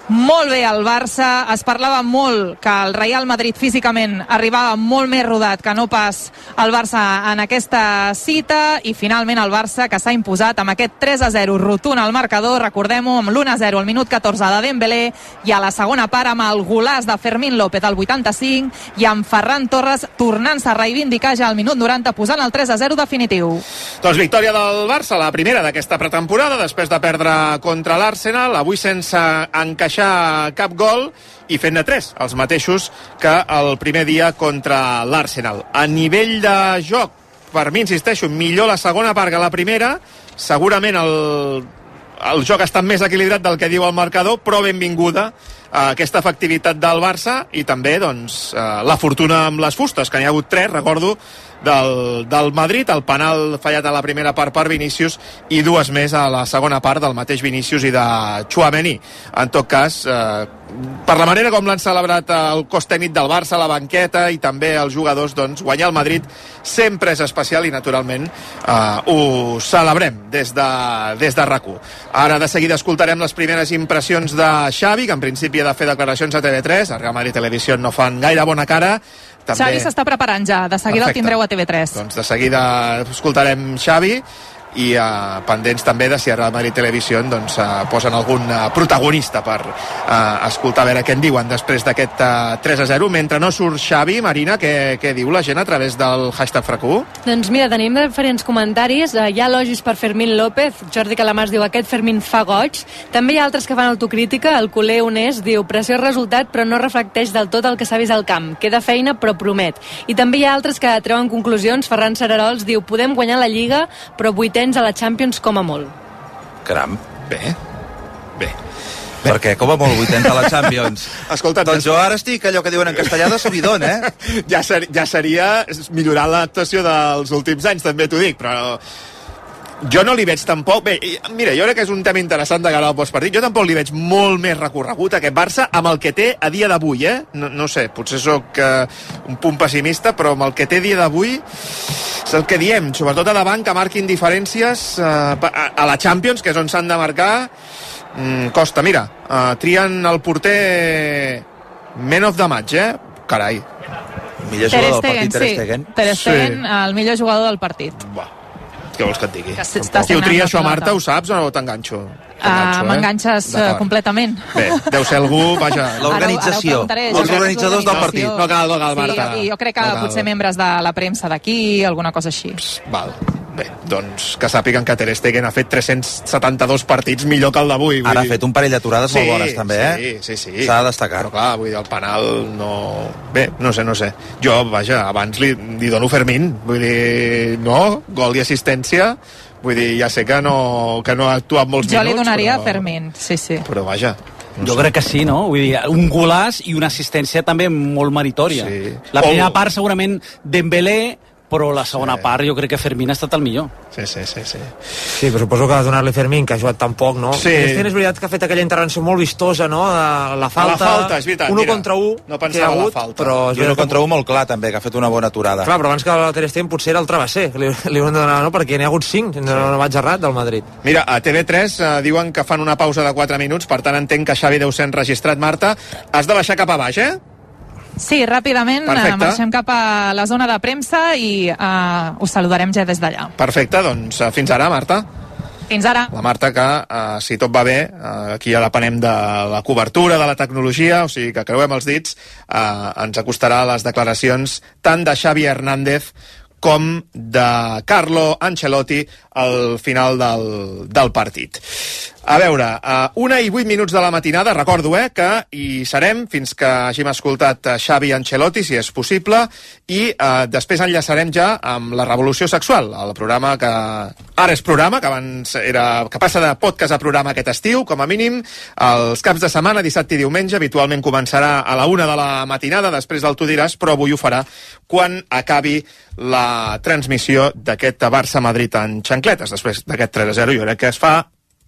molt bé el Barça, es parlava molt que el Real Madrid físicament arribava molt més rodat que no pas el Barça en aquesta cita, i finalment el Barça que s'ha imposat amb aquest 3-0 rotund al marcador, recordem-ho, amb l'1-0 al minut 14 de Dembélé, i a la segona part amb el golaç de Fermín López al 85 i amb Ferran Torres tornant-se a reivindicar ja al minut 90 posant el 3-0 definitiu. Doncs victòria del Barça, la primera d'aquesta pretemporada, després de perdre contra l'Arsenal, avui sense encaixar cap gol i fent de 3, els mateixos que el primer dia contra l'Arsenal. A nivell de joc, per mi, insisteixo, millor la segona part que la primera. Segurament el joc ha estat més equilibrat del que diu el marcador, però benvinguda a aquesta efectivitat del Barça i també doncs, la fortuna amb les fustes, que n'hi ha hagut 3, recordo, del Madrid, el penal fallat a la primera part per Vinícius i 2 més a la segona part del mateix Vinícius i de Tchouaméni. En tot cas, per la manera com l'han celebrat el cos tècnic del Barça, la banqueta i també els jugadors, doncs guanyar el Madrid sempre és especial i naturalment ho celebrem des de RAC1. Ara de seguida escoltarem les primeres impressions de Xavi, que en principi ha de fer declaracions a TV3, a Real Madrid Televisió no fan gaire bona cara. També... Xavi s'està preparant ja, de seguida el tindreu a TV3. Doncs de seguida escoltarem Xavi i pendents també de si a Real Madrid Televisió doncs, posen algun protagonista per escoltar a veure què en diuen després d'aquest 3-0. Mentre no surt Xavi, Marina, què diu la gent a través del hashtag RAC1? Doncs mira, tenim diferents comentaris. Hi ha elogis per Fermín López. Jordi Calamars diu, aquest Fermín fa goig. També hi ha altres que fan autocrítica. El culer honest diu, preciós resultat però no reflecteix del tot el que s'ha vist al camp. Queda feina però promet. I també hi ha altres que treuen conclusions. Ferran Sararols diu, podem guanyar la Lliga però 8 a la Champions com a molt. Caram. Bé. Perquè com a molt 8 a la Champions. Escolta, doncs jo ara estic allò que diuen en castellà de subidon, Ja seria millorar l'actuació dels últims anys, també t'ho dic, però jo no li veig tampoc... Bé, mira, jo crec que és un tema interessant de cara al postpartit. Jo tampoc li veig molt més recorregut a aquest Barça amb el que té a dia d'avui, No sé, potser sóc un punt pessimista, però amb el que té a dia d'avui és el que diem, sobretot a davant, que marquin diferències a la Champions, que és on s'han de marcar. Costa, mira, trien el porter man of the match, Carai. Millor jugador del partit, Ter Stegen. Ter Stegen, el millor jugador del partit. Què vols que et digui? Qui ho tria això, Marta, ho saps o no t'enganxo? M'enganxes completament. Bé, deu ser algú, vaja... L'organització, els organitzadors del partit. No cal, Marta. Sí, jo crec que potser membres de la premsa d'aquí, alguna cosa així. Val. Bé, doncs que sàpiguen que Ter Stegen ha fet 372 partits millor que el d'avui. Ara ha fet un parell d'aturades molt bones, també, Sí. S'ha de destacar. Però clar, vull dir, el penal no... Bé, no sé. Jo, vaja, abans li dono Fermín. Vull dir, no, gol i assistència. Vull dir, ja sé que no ha actuat molts minuts. Jo li donaria a Fermín, sí. Però vaja... Jo crec que sí, no? Vull dir, un golaç i una assistència també molt meritòria. Sí. La primera part segurament Dembélé, però la segona part jo crec que Fermín ha estat el millor. Sí. Sí, però suposo que ha de donar-li Fermín, que ha jugat tan poc, no? Sí. És veritat que ha fet aquella intervenció molt vistosa, no? La falta. La falta, és veritat. 1 contra 1. No pensava la falta. Però I 1 contra 1 molt clar, també, que ha fet una bona aturada. Clar, però abans que el Ter Stegen potser era el travesser. Li ho han de donar, no? Perquè n'hi ha hagut 5. No vaig errat, del Madrid. Mira, a TV3 diuen que fan una pausa de 4 minuts, per tant entenc que Xavi deu ser enregistrat. Marta, has de baixar cap a baix, Sí, ràpidament marxem cap a la zona de premsa i us saludarem ja des d'allà. Perfecte, doncs fins ara, Marta. Fins ara. La Marta que, si tot va bé, aquí ja depenem de la cobertura, de la tecnologia, o sigui que creuem els dits, ens acostarà a les declaracions tant de Xavi Hernández com de Carlo Ancelotti al final del partit. A veure, 1:08 de la matinada, recordo que hi serem fins que hàgim escoltat Xavi Ancelotti, si és possible, i després enllaçarem ja amb La Revolució Sexual, el programa que ara és programa, que abans que passa de podcast a programa aquest estiu, com a mínim, els caps de setmana, dissabte i diumenge, habitualment començarà a la 1 de la matinada, després del Tu diràs, però avui ho farà quan acabi la transmissió d'aquest Barça-Madrid en xancletes, després d'aquest 3-0, jo crec que es fa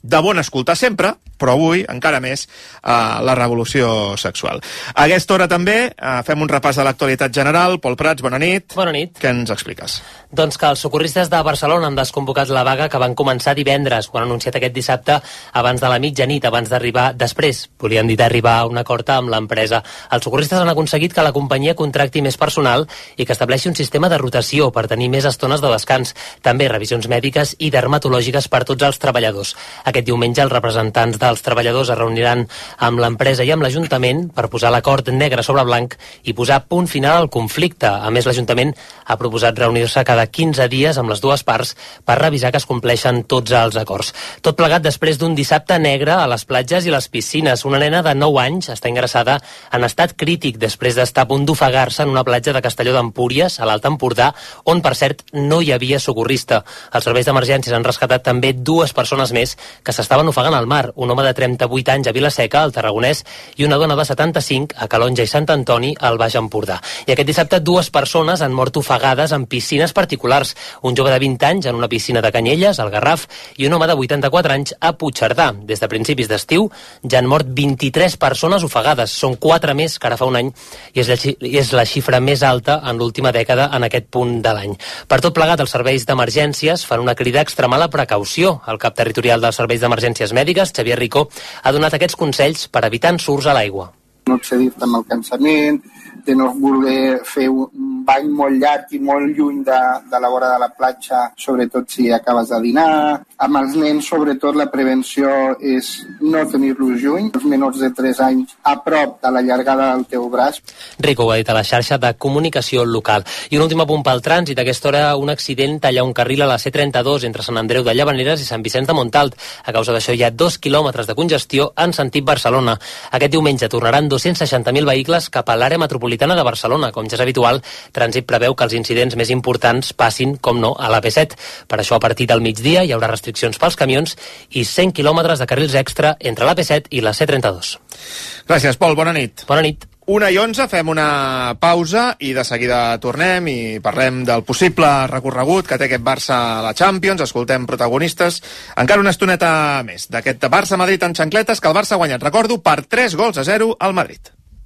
de bon escoltar sempre, però avui encara més la revolució sexual. A aquesta hora també fem un repàs de l'actualitat general. Pol Prats, bona nit. Bona nit. Què ens expliques? Doncs que els socorristes de Barcelona han desconvocat la vaga que van començar divendres. Ho han anunciat aquest dissabte abans de la mitjanit, abans d'arribar després. Volien dir d'arribar a un acord amb l'empresa. Els socorristes han aconseguit que la companyia contracti més personal i que estableixi un sistema de rotació per tenir més estones de descans. També revisions mèdiques i dermatològiques per tots els treballadors. Aquest diumenge els representants dels treballadors es reuniran amb l'empresa i amb l'Ajuntament per posar l'acord negre sobre blanc i posar punt final al conflicte. A més, l'Ajuntament ha proposat reunir-se cada 15 dies amb les dues parts per revisar que es compleixen tots els acords. Tot plegat després d'un dissabte negre a les platges i les piscines. Una nena de 9 anys està ingressada en estat crític després d'estar a punt d'ofegar-se en una platja de Castelló d'Empúries, a l'Alt Empordà, on, per cert, no hi havia socorrista. Els serveis d'emergències han rescatat també 2 persones més que s'estaven ofegant al mar, un home de 38 anys a Vila-seca, al Tarragonès, i una dona de 75 a Calonja i Sant Antoni, al Baix Empordà. I aquest dissabte 2 persones han mort ofegades en piscines particulars. Un jove de 20 anys en una piscina de Canyelles, al Garraf, i un home de 84 anys a Puigcerdà. Des de principis d'estiu ja han mort 23 persones ofegades. Són 4 més que ara fa un any i és la xifra més alta en l'última dècada en aquest punt de l'any. Per tot plegat, els serveis d'emergències fan una crida a extremar la precaució. El cap territorial dels serveis d'emergències mèdiques, Xavier Ricó, ha donat aquests consells per evitar ensurts a l'aigua. No excedir-te amb el cansament, de no voler fer un bany molt llarg i molt lluny de la vora de la platja, sobretot si acabes de dinar. Amb els nens, sobretot, la prevenció és no tenir-los lluny. Els menors de 3 anys a prop de la llargada del teu braç. Rico ho ha dit a la xarxa de comunicació local. I un últim apunt pel trànsit. A aquesta hora un accident talla un carril a la C32 entre Sant Andreu de Llavaneres i Sant Vicenç de Montalt. A causa d'això hi ha 2 quilòmetres de congestió en sentit Barcelona. Aquest diumenge tornaran 260.000 vehicles cap a l'àrea metropolitana de Barcelona. Com ja és habitual, Trànsit preveu que els incidents més importants passin, com no, a l'AP7. Per això, a partir del migdia hi haurà restriccions pels camions i 100 quilòmetres de carrils extra entre l'AP7 i la C32. Gràcies, Pol. Bona nit. Bona nit. 1:11, fem una pausa i de seguida tornem i parlem del possible recorregut que té aquest Barça a la Champions. Escoltem protagonistes. Encara una estoneta més d'aquest Barça-Madrid en xancletes, que el Barça ha guanyat, recordo, per 3-0 al Madrid.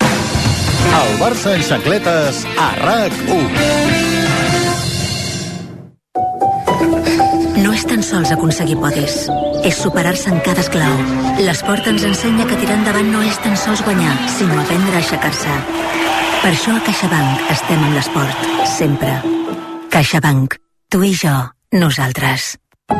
El Barça en xancletes a RAC1. No és tan sols aconseguir podis, és superar-se en cada esclau. L'esport ens ensenya que tirar endavant no és tan sols guanyar, sinó aprendre a aixecar-se. Per això a CaixaBank estem amb l'esport, sempre. CaixaBank, tu i jo, nosaltres.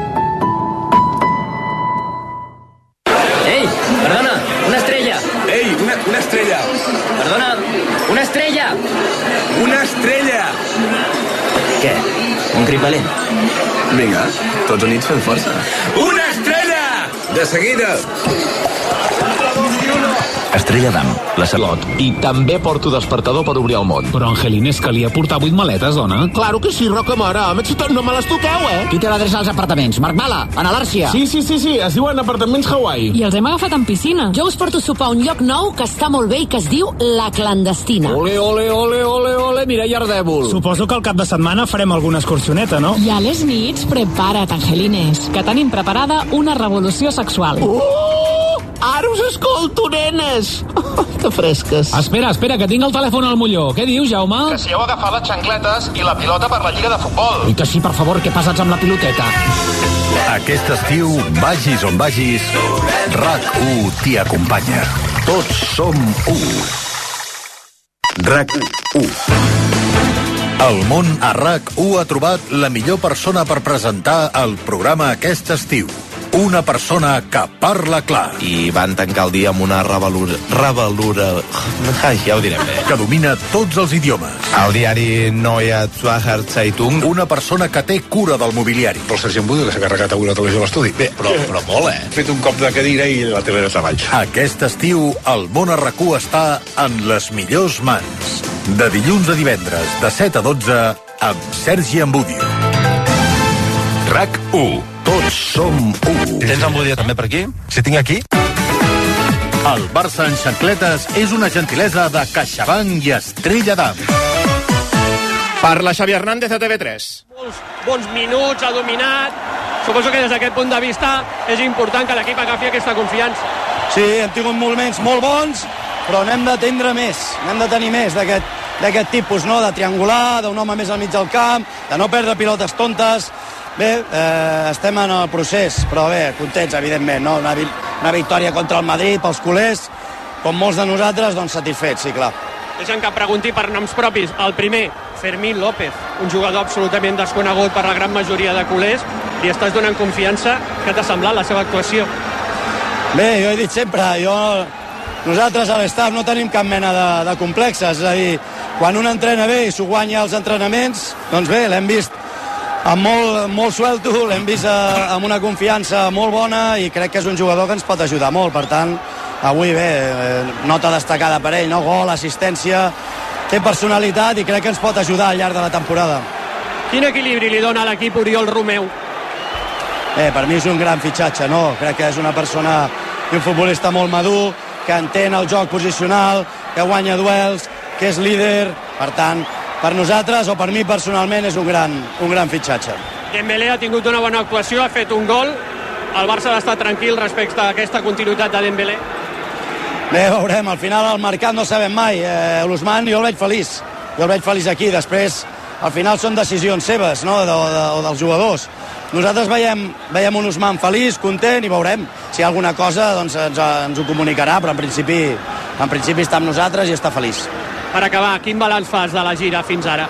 Ei, perdona, una estrella. Ei, una estrella. Perdona, una estrella. Una estrella. Què? Un crit valent? Vinga, tots units fem força. Una estrella! De seguida! Estrella d'Am, la Salot. I també porto despertador per obrir el món. Però, Angelines, calia portar 8 maletes, dona. Claro que sí, Roca Mare. No me les toqueu, Qui té l'adreça als apartaments? Marc Mala, a l'Alàrcia. Sí, es diuen apartaments Hawaii. I els hem agafat en piscina. Jo us porto a sopar a un lloc nou que està molt bé i que es diu La Clandestina. Ole, mira, Ardèvol. Suposo que el cap de setmana farem alguna excursioneta, no? I a les nits, prepara't, Angelines, que tenim preparada una revolució sexual. Ara us escolto, nenes. Que fresques. Espera, que tinc el telèfon al molló. Què dius, Jaume? Que si heu agafat les xancletes i la pilota per la Lliga de Futbol. I que sí, per favor, que passats amb la piloteta. Aquest estiu, vagis on vagis, RAC1 t'hi acompanya. Tots som u. RAC1. El món a RAC1 ha trobat la millor persona per presentar el programa aquest estiu. Una persona que parla clar. I van tancar el dia amb una ja ho direm bé. Que domina tots els idiomes. El diari Neue Zürcher Zeitung. Una persona que té cura del mobiliari. El Sergi Embudo, que s'ha carregat avui la televisió a l'estudi. Bé, però molt, He fet un cop de cadira i la tele de treball. Aquest estiu, el món a RAC1 està en les millors mans. De dilluns a divendres, de 7 a 12, amb Sergi Embudio. RAC1. Tots som u. Tens Embudio també per aquí? Si tinc aquí? El Barça en xancletes és una gentilesa de CaixaBank i Estrella d'Am. Per la Xavi Hernández a TV3. Bons minuts, ha dominat, Suposo que des d'aquest punt de vista és important que l'equip agafi aquesta confiança. Sí, hem tingut moments molt bons, però n'hem de tindre més, n'hem de tenir més d'aquest tipus, no? De triangular, d'un home més al mig del camp, de no perdre pilotes tontes. Bé, estem en el procés, però bé, contents, evidentment, no? Una victòria contra el Madrid pels culers, com molts de nosaltres, doncs satisfets, sí, clar. Deixa'm que pregunti per noms propis. El primer, Fermín López, un jugador absolutament desconegut per la gran majoria de culers. Li estàs donant confiança. Què t'ha semblat la seva actuació? Bé, jo he dit sempre, nosaltres a l'estaf no tenim cap mena de complexes, és a dir, quan un entrena bé i s'ho guanya als entrenaments, doncs bé, l'hem vist amb molt suelto, l'hem vist amb una confiança molt bona i crec que és un jugador que ens pot ajudar molt, per tant, avui bé, nota destacada per ell, no? Gol, assistència, té personalitat i crec que ens pot ajudar al llarg de la temporada. Quin equilibri li dona a l'equip Oriol Romeu? Per mi és un gran fitxatge, no? Crec que és una persona i un futbolista molt madur, que entén el joc posicional, que guanya duels, que és líder, per tant, per nosaltres o per mi personalment és un gran fitxatge. Dembélé ha tingut una bona actuació, ha fet un gol. El Barça ha d'estar tranquil respecte a aquesta continuïtat de Dembélé. Bé, veurem, al final al mercat no sabem mai. L'Ousmane jo el veig feliç aquí, després al final són decisions seves, no? o dels jugadors. Nosaltres veiem un Ousmane feliç, content, i veurem si hi ha alguna cosa, doncs ens ho comunicarà, però en principi està amb nosaltres i està feliç. Per acabar, quin balanç fas de la gira fins ara?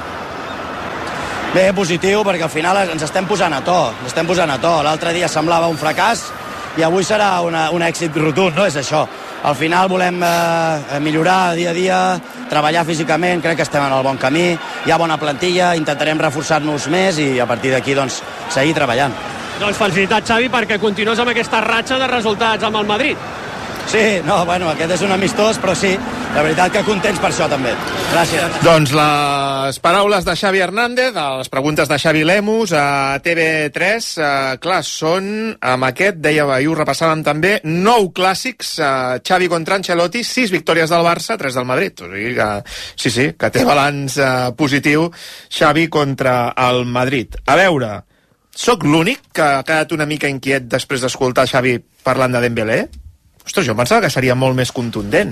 Bé, positiu, perquè al final ens estem posant a to. L'altre dia semblava un fracàs i avui serà un èxit rotund, no és això. Al final volem millorar dia a dia, treballar físicament, crec que estem en el bon camí, hi ha bona plantilla, intentarem reforçar-nos més i a partir d'aquí doncs seguir treballant. Doncs felicitats, Xavi, perquè continues amb aquesta ratxa de resultats amb el Madrid. Sí, aquest és un amistós, però sí, la veritat que contents per això també. Gràcies. Doncs les paraules de Xavi Hernández, les preguntes de Xavi Lemus a TV3, clar, són amb aquest, deia, i ho repassàvem també, 9 clàssics, Xavi contra Ancelotti, 6 victòries del Barça, 3 del Madrid. O sigui que, sí, que té balanç positiu Xavi contra el Madrid. A veure, sóc l'únic que ha quedat una mica inquiet després d'escoltar Xavi parlant de Dembélé? Ostres, jo pensava que seria molt més contundent.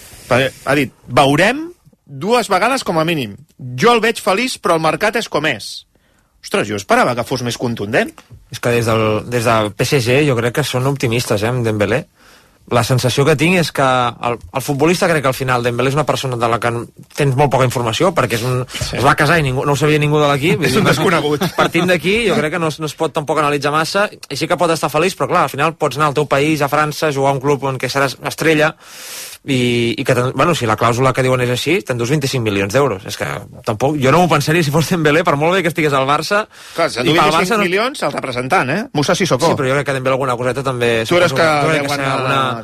Ha dit, veurem 2 vegades com a mínim. Jo el veig feliç, però el mercat és com és. Ostres, jo esperava que fos més contundent. És que des del PSG jo crec que són optimistes, amb Dembélé. La sensació que tinc és que el futbolista, crec que al final Dembélé és una persona de la que tens molt poca informació, perquè es va casar i no ho sabia ningú de l'equip. És un desconegut. Partint d'aquí, jo crec que no es pot tampoc analitzar massa, i sí que pot estar feliç, però clar, al final pots anar al teu país, a França, jugar a un club on que seràs estrella, i que, si la clàusula que diuen és així, t'endús 25 milions d'euros. És que tampoc, jo no m'ho pensaria si fos Dembélé, per molt bé que estigués al Barça. Clar, s'endú 25 milions el representant, Moussa Sissoko. Sí, però jo crec que Dembélé alguna coseta també... Tu eres que guanya...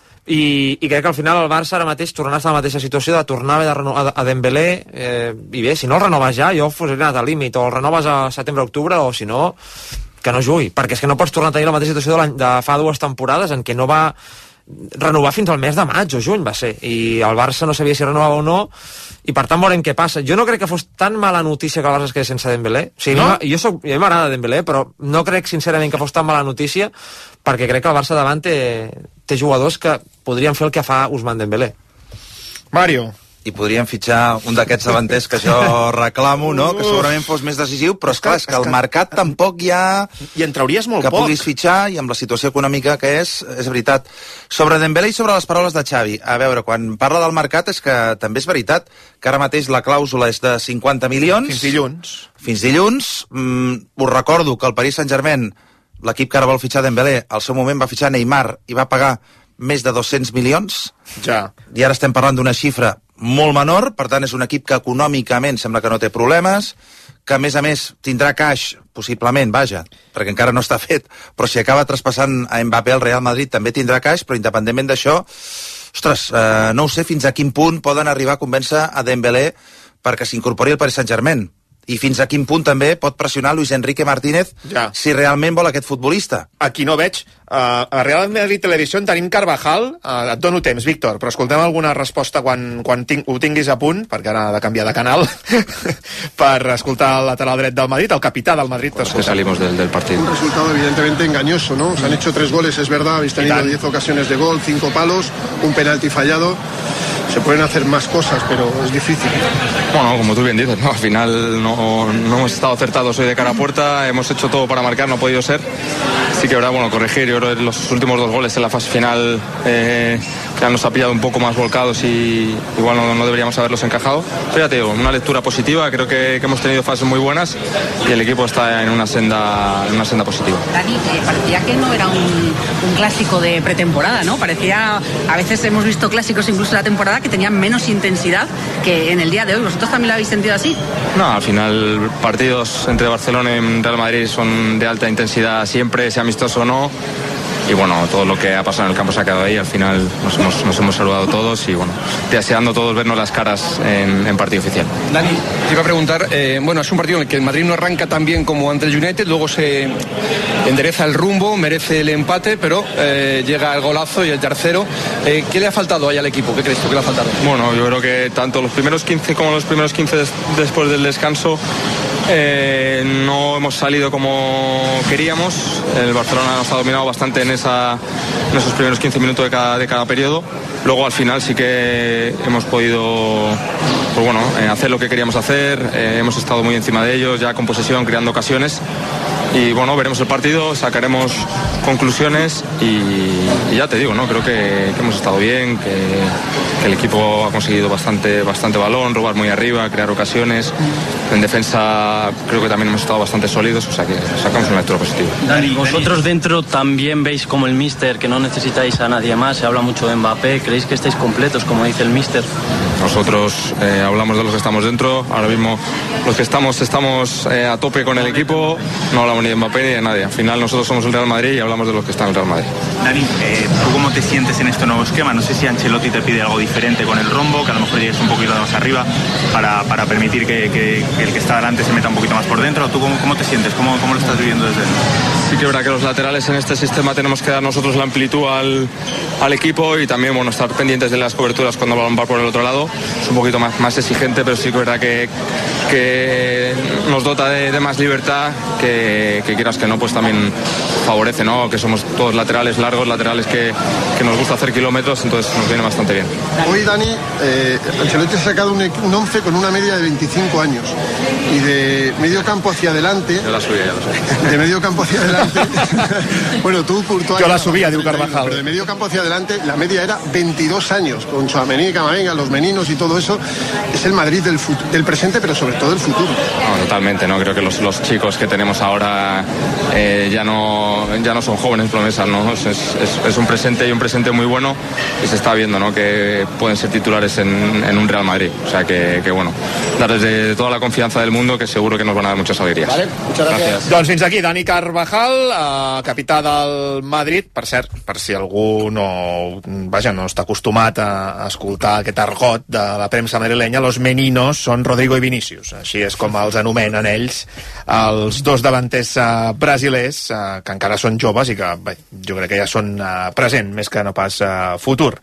I crec que al final el Barça ara mateix tornarà a estar en la mateixa situació de tornar a Dembélé, i bé, si no el renoves ja, jo fos anat al límit, o el renoves a setembre-octubre, o si no, que no jugui, perquè és que no pots tornar a tenir la mateixa situació de fa 2 temporades en què no va renovar fins al mes de maig o juny va ser, i el Barça no sabia si renovava o no, i per tant veurem què passa. Jo no crec que fos tan mala notícia que el Barça es quedés sense Dembélé. O sigui, no? A mi m'agrada Dembélé, però no crec sincerament que fos tan mala notícia, perquè crec que el Barça davant té jugadors que podrien fer el que fa Ousmane Dembélé. Mario. I podríem fitxar un d'aquests davanters que jo reclamo, no? Que segurament fos més decisiu, però esclar, és que el mercat tampoc hi ha... I en trauries molt poc. Que puguis fitxar, i amb la situació econòmica que és veritat. Sobre Dembélé i sobre les paraules de Xavi, a veure, quan parla del mercat és que també és veritat que ara mateix la clàusula és de 50 milions. Fins dilluns. Us recordo que el Paris Saint-Germain, l'equip que ara vol fitxar Dembélé, al seu moment va fitxar Neymar i va pagar més de 200 milions. Ja. I ara estem parlant d'una xifra molt menor, per tant és un equip que econòmicament sembla que no té problemes, que a més tindrà caix, possiblement, vaja, perquè encara no està fet, però si acaba traspassant a Mbappé al Real Madrid també tindrà caix, però independentment d'això, ostres, no ho sé fins a quin punt poden arribar a convèncer a Dembélé perquè s'incorpori al Paris Saint-Germain. i fins a quin punt també pot pressionar Luis Enrique Martínez si realment vol aquest futbolista. Aquí no veig. A Real Madrid Televisió tenim Carvajal. Et dono temps, Víctor, però escoltem alguna resposta quan ho tinguis a punt, perquè ara ha de canviar de canal, per escoltar el lateral dret del Madrid, el capità del Madrid. Pues que salimos del partido. Un resultado evidentemente engañoso, ¿no? Se han hecho 3 goles, es verdad, habéis tenido 10 ocasiones de gol, 5 palos, un penalti fallado. Se pueden hacer más cosas, pero es difícil. Bueno, como tú bien dices, ¿no? Al final no hemos estado acertados hoy de cara a puerta, hemos hecho todo para marcar, no ha podido ser. Sí que, verdad, bueno, corregir, yo creo que los últimos 2 goles en la fase final ya nos ha pillado un poco más volcados y igual no deberíamos haberlos encajado. Pero ya te digo, una lectura positiva, creo que hemos tenido fases muy buenas y el equipo está en una senda positiva. Dani, parecía que no era un clásico de pretemporada, ¿no? Parecía, a veces hemos visto clásicos incluso de la temporada que tenían menos intensidad que en el día de hoy. ¿Vosotros también lo habéis sentido así? No, al final partidos entre Barcelona y Real Madrid son de alta intensidad siempre, sea amistoso o no. Y bueno, todo lo que ha pasado en el campo se ha quedado ahí. Al final nos hemos saludado todos y bueno, deseando todos vernos las caras en partido oficial. Dani, te iba a preguntar, bueno, es un partido en el que el Madrid no arranca tan bien como ante el United, luego se endereza el rumbo, merece el empate, pero llega el golazo y el tercero. ¿Qué le ha faltado ahí al equipo? ¿Qué crees tú que le ha faltado? Bueno, yo creo que tanto los primeros 15 como los primeros 15 después del descanso no hemos salido como queríamos. El Barcelona nos ha dominado bastante en esos primeros 15 minutos de cada periodo. Luego al final sí que hemos podido pues bueno, hacer lo que queríamos hacer. Hemos estado muy encima de ellos, ya con posesión, creando ocasiones. Y bueno, veremos el partido, sacaremos conclusiones y ya te digo, ¿no? Creo que hemos estado bien, que el equipo ha conseguido bastante balón, robar muy arriba, crear ocasiones. En defensa creo que también hemos estado bastante sólidos, o sea que sacamos una lectura positiva. Dani, vosotros dentro también veis como el míster que no necesitáis a nadie más, se habla mucho de Mbappé, ¿creéis que estáis completos como dice el míster? Nosotros hablamos de los que estamos dentro, ahora mismo los que estamos a tope con el equipo, no hablamos ni de Mbappé ni de nadie. Al final nosotros somos el Real Madrid y hablamos de los que están en el Real Madrid. Dani, ¿tú cómo te sientes en este nuevo esquema? No sé si Ancelotti te pide algo diferente con el rombo, que a lo mejor llegues un poquito más arriba para permitir que el que está delante se meta un poquito más por dentro. ¿Tú cómo te sientes? ¿Cómo lo estás viviendo desde dentro? Sí que es verdad que los laterales en este sistema tenemos que dar nosotros la amplitud al equipo y también bueno, estar pendientes de las coberturas cuando el balón va por el otro lado. Es un poquito más exigente, pero sí que es verdad que nos dota de más libertad que quieras que no, pues también favorece, ¿no? Que somos todos laterales largos, laterales que nos gusta hacer kilómetros, entonces nos viene bastante bien. Hoy, Dani, Ancelotti ha sacado un 11 con una media de 25 años y de medio campo hacia adelante. Yo la subía, ya lo sé. De medio campo hacia adelante. Bueno, tú, Courtois. Yo la subía, diu Carvajal. Pero de medio campo hacia adelante, la media era 22 años, con Tchouaméni, Camavinga, los meninos y todo eso. Es el Madrid del presente, pero sobre todo del futuro. No, totalmente, ¿no? Creo que los chicos que tenemos ahora ya no son jóvenes promesas, ¿no? Es un presente y un presente muy bueno y se está viendo, ¿no? Que pueden ser titulares en un Real Madrid. O sea que bueno, darles de toda la confianza del mundo, que seguro que nos van a dar muchas alegrías. Vale, muchas gràcies. Doncs fins aquí, Dani Carvajal, capità del Madrid. Per cert, per si algú no està acostumat a escoltar aquest argot de la premsa madrilenya, los meninos són Rodrigo i Vinícius. Així és com els anomenen ells, els dos davanters brasilers, que encara són joves i que bé, jo crec que ja són present, més que no pas futur.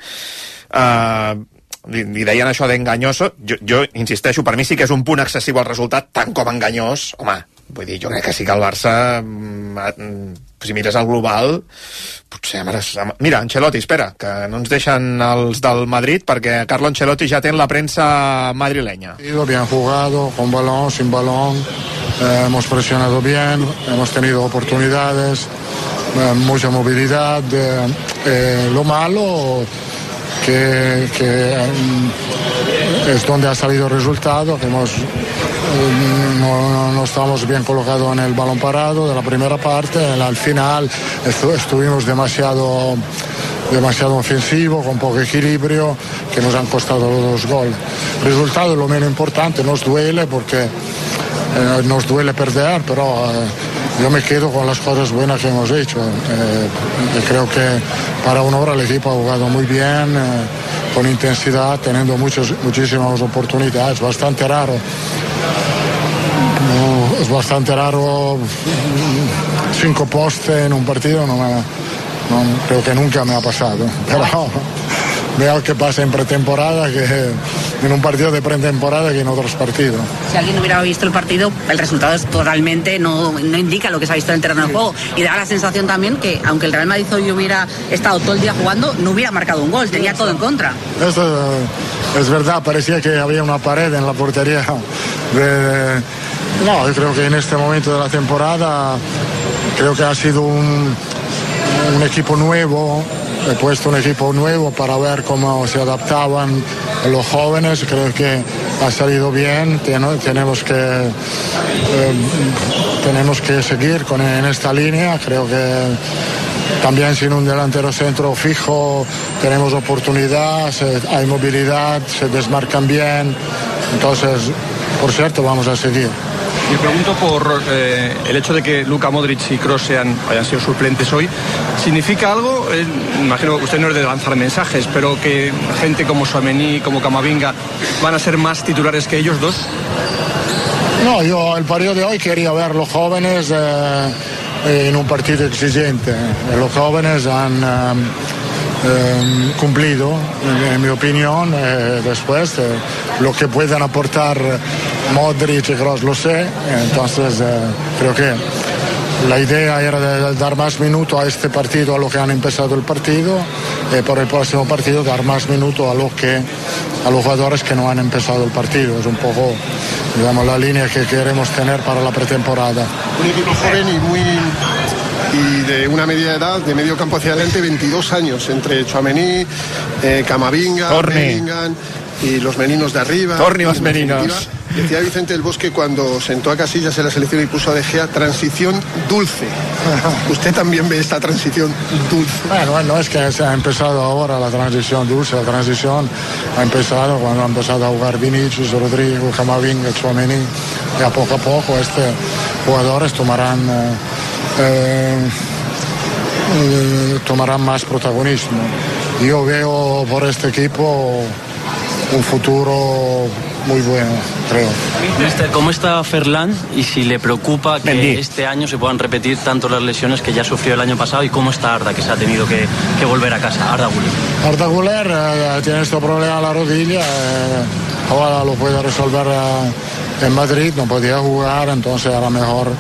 I deien això d'enganyoso. Jo insisteixo, per mi sí que és un punt excessiu al resultat, tant com enganyós. Home, vull dir, jo crec que sí que el Barça, si mires el global, potser... Mira, Ancelotti, espera, que no ens deixen els del Madrid, perquè Carlo Ancelotti ja té en la premsa madrileña. Bien jugado, con balón, sin balón, hemos presionado bien, hemos tenido oportunidades, mucha movilidad. Lo malo que es donde ha salido el resultado, que no estamos bien colocados en el balón parado de la primera parte. Al final estuvimos demasiado ofensivo, con poco equilibrio, que nos han costado los 2 goles. El resultado es lo menos importante, nos duele porque nos duele perder, pero yo me quedo con las cosas buenas que hemos hecho. Creo que para una hora el equipo ha jugado muy bien, con intensidad, teniendo muchísimas oportunidades. Bastante raro es bastante raro 5 postes en un partido, creo que nunca me ha pasado, pero veo que pasa en pretemporada, que en un partido de pretemporada que en otros partidos. Si alguien hubiera visto el partido, el resultado es totalmente no indica lo que se ha visto en el terreno de juego, y da la sensación también que aunque el Real Madrid hoy hubiera estado todo el día jugando, no hubiera marcado un gol, tenía todo en contra. Esto es verdad, parecía que había una pared en la portería. No, yo creo que en este momento de la temporada creo que ha sido un equipo nuevo. He puesto un equipo nuevo para ver cómo se adaptaban los jóvenes. Creo que ha salido bien. Tenemos que seguir en esta línea. Creo que también sin un delantero centro fijo tenemos oportunidad, hay movilidad, se desmarcan bien. Entonces, por cierto, vamos a seguir. Me pregunto por el hecho de que Luka Modric y Kroos hayan sido suplentes hoy. ¿Significa algo? Imagino que usted no es de lanzar mensajes, pero que gente como Tchouaméni, como Camavinga, van a ser más titulares que ellos dos. No, yo el partido de hoy quería ver los jóvenes en un partido exigente. Los jóvenes han cumplido, en mi opinión. Después lo que puedan aportar Modric y Kroos lo sé, entonces creo que la idea era de dar más minutos a este partido, a lo que han empezado el partido, y por el próximo partido dar más minutos a los jugadores que no han empezado el partido. Es un poco, digamos, la línea que queremos tener para la pretemporada. Un equipo joven y de una media edad, de medio campo hacia adelante, 22 años, entre Tchouaméni, Camavinga, Bellingham y los meninos de arriba. Torni los meninos. Decía Vicente del Bosque cuando sentó a Casillas en la selección y puso a De Gea, transición dulce. ¿Usted también ve esta transición dulce? Bueno, no es que se ha empezado ahora la transición dulce, la transición ha empezado cuando ha empezado a jugar Vinicius, Rodrigo, Camavinga, Tchouaméni, y a poco estos jugadores tomarán más protagonismo. Yo veo por este equipo un futuro muy bueno, creo. Mister, ¿cómo está Ferland? Y si le preocupa que este año se puedan repetir tanto las lesiones que ya sufrió el año pasado, y cómo está Arda, que se ha tenido que volver a casa. Arda Güler tiene este problema a la rodilla, ahora lo puede resolver en Madrid, no podía jugar, entonces era mejor